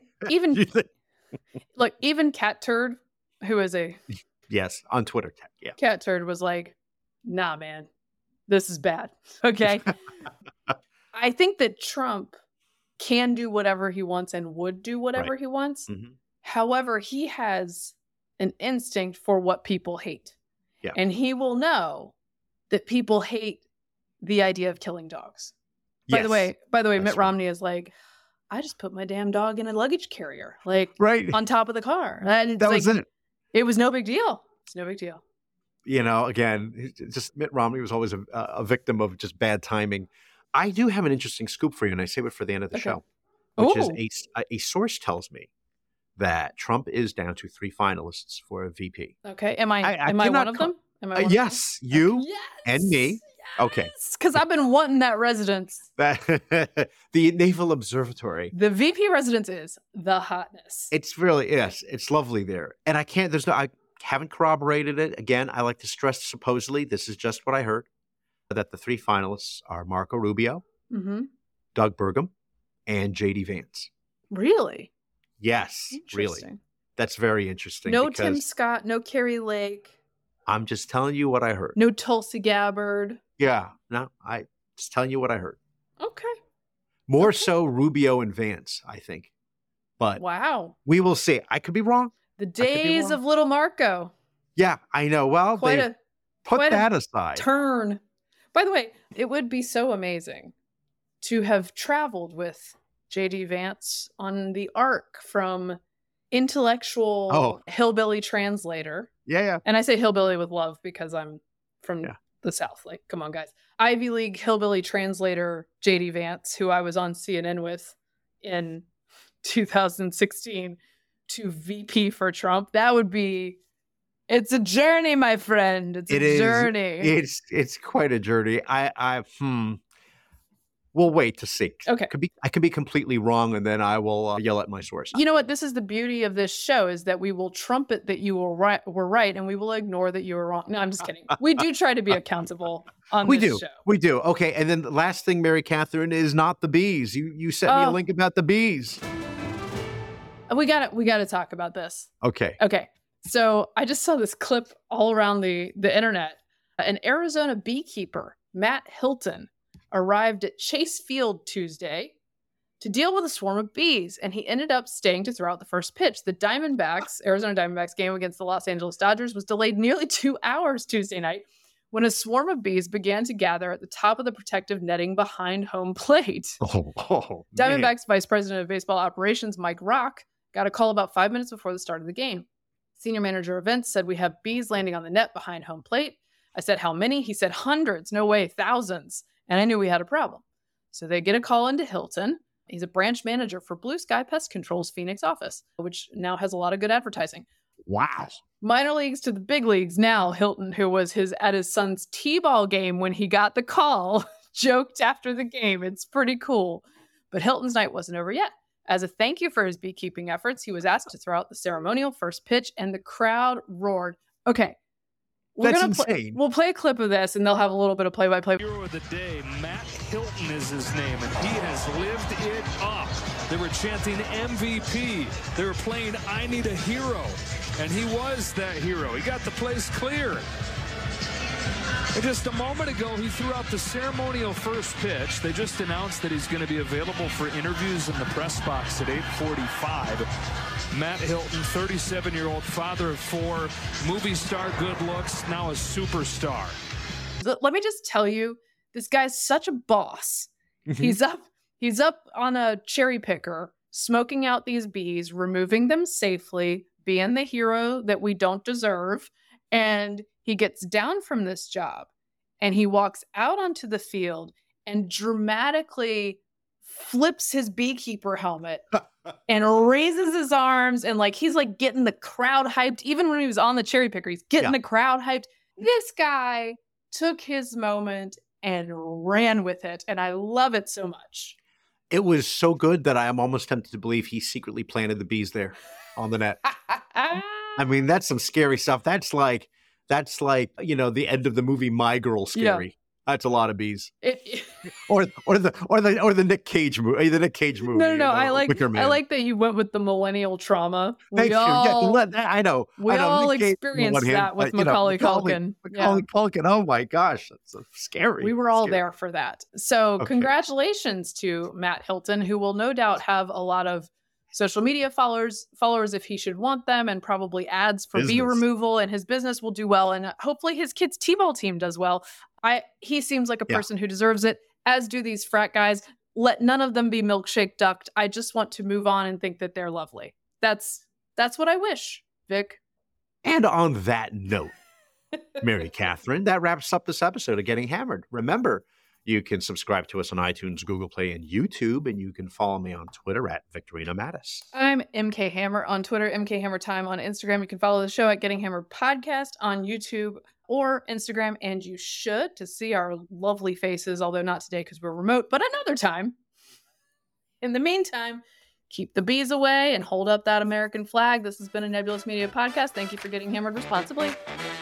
Cat Turd, who is a on Twitter, Cat Turd was like, nah, man, this is bad. Okay. I think that Trump can do whatever he wants and would do whatever he wants. Mm-hmm. However, he has an instinct for what people hate. Yeah. And he will know that people hate the idea of killing dogs. By the way, Mitt Romney is like, I just put my damn dog in a luggage carrier, like on top of the car. And that was it. It was no big deal. It's no big deal. You know, again, just Mitt Romney was always a victim of just bad timing. I do have an interesting scoop for you, and I save it for the end of the show, which is a source tells me that Trump is down to 3 finalists for a VP. Okay. Am I one of them? Yes, you and me. Okay. Because I've been wanting that residence. The Naval Observatory. The VP residence is the hotness. It's really, it's lovely there. And I haven't corroborated it. Again, I like to stress, supposedly, this is just what I heard, that the 3 finalists are Marco Rubio, Doug Burgum, and J.D. Vance. Really? Yes, really. That's very interesting. No Tim Scott, no Carrie Lake. I'm just telling you what I heard. No Tulsi Gabbard. Yeah, no, I just telling you what I heard. Okay. More so Rubio and Vance, I think. But wow, we will see. I could be wrong. The days of little Marco. Yeah, I know. Well, put that aside. Turn. By the way, it would be so amazing to have traveled with J.D. Vance on the arc from intellectual hillbilly translator. Yeah. And I say hillbilly with love because I'm from the South. Like, come on, guys. Ivy League hillbilly translator J.D. Vance, who I was on CNN with in 2016, to VP for Trump. That would be... It's a journey, my friend. It's a journey. It's quite a journey. We'll wait to see. Okay. I could be completely wrong, and then I will yell at my source. You know what? This is the beauty of this show, is that we will trumpet that you were right, and we will ignore that you were wrong. No, I'm just kidding. We do try to be accountable on this show. We do. Okay, and then the last thing, Mary Catherine, is not the bees. You sent me a link about the bees. We got to talk about this. Okay. So I just saw this clip all around the internet. An Arizona beekeeper, Matt Hilton, arrived at Chase Field Tuesday to deal with a swarm of bees, and he ended up staying to throw out the first pitch. The Arizona Diamondbacks game against the Los Angeles Dodgers was delayed nearly 2 hours Tuesday night when a swarm of bees began to gather at the top of the protective netting behind home plate. Diamondbacks Vice President of Baseball Operations, Mike Rock, got a call about 5 minutes before the start of the game. Senior manager events said, "We have bees landing on the net behind home plate." I said, "How many?" He said, "Hundreds. No way, thousands." And I knew we had a problem. So they get a call into Hilton. He's a branch manager for Blue Sky Pest Control's Phoenix office, which now has a lot of good advertising. Wow. Minor leagues to the big leagues now. Hilton, who was at his son's t-ball game when he got the call, joked after the game. It's pretty cool. But Hilton's night wasn't over yet. As a thank you for his beekeeping efforts, he was asked to throw out the ceremonial first pitch, and the crowd roared. Okay. That's insane. We'll play a clip of this, and they'll have a little bit of play-by-play. Hero of the day, Matt Hilton is his name, and he has lived it up. They were chanting MVP. They were playing I Need a Hero, and he was that hero. He got the place clear. And just a moment ago, he threw out the ceremonial first pitch. They just announced that he's going to be available for interviews in the press box at 8:45. Matt Hilton, 37-year-old father of 4, movie star, good looks, now a superstar. Let me just tell you, this guy's such a boss. He's up on a cherry picker, smoking out these bees, removing them safely, being the hero that we don't deserve. And He gets down from this job and he walks out onto the field and dramatically flips his beekeeper helmet and raises his arms and like he's like getting the crowd hyped. Even when he was on the cherry picker, he's getting the crowd hyped. This guy took his moment and ran with it, and I love it so much. It was so good that I am almost tempted to believe he secretly planted the bees there on the net. I mean, that's some scary stuff. That's like, you know, the end of the movie My Girl scary. Yeah. That's a lot of bees. Or the Nick Cage movie. The Nick Cage movie. No. I like that you went with the millennial trauma. Thank you. I know. We all experienced that with Macaulay Culkin. Macaulay Culkin. Oh my gosh, that's so scary. We were all there for that. So congratulations to Matt Hilton, who will no doubt have a lot of social media followers if he should want them, and probably ads for bee removal, and his business will do well, and hopefully his kids' t-ball team does well. He seems like a person who deserves it, as do these frat guys. Let none of them be milkshake ducked. I just want to move on and think that they're lovely. That's what I wish, Vic. And on that note, Mary Catherine, that wraps up this episode of Getting Hammered. Remember, you can subscribe to us on iTunes, Google Play, and YouTube, and you can follow me on Twitter at Victorino Mattis. I'm MK Hammer on Twitter, MK Hammer Time on Instagram. You can follow the show at Getting Hammered Podcast on YouTube or Instagram, and you should to see our lovely faces, although not today because we're remote, but another time. In the meantime, keep the bees away and hold up that American flag. This has been a Nebulous Media podcast. Thank you for getting hammered responsibly.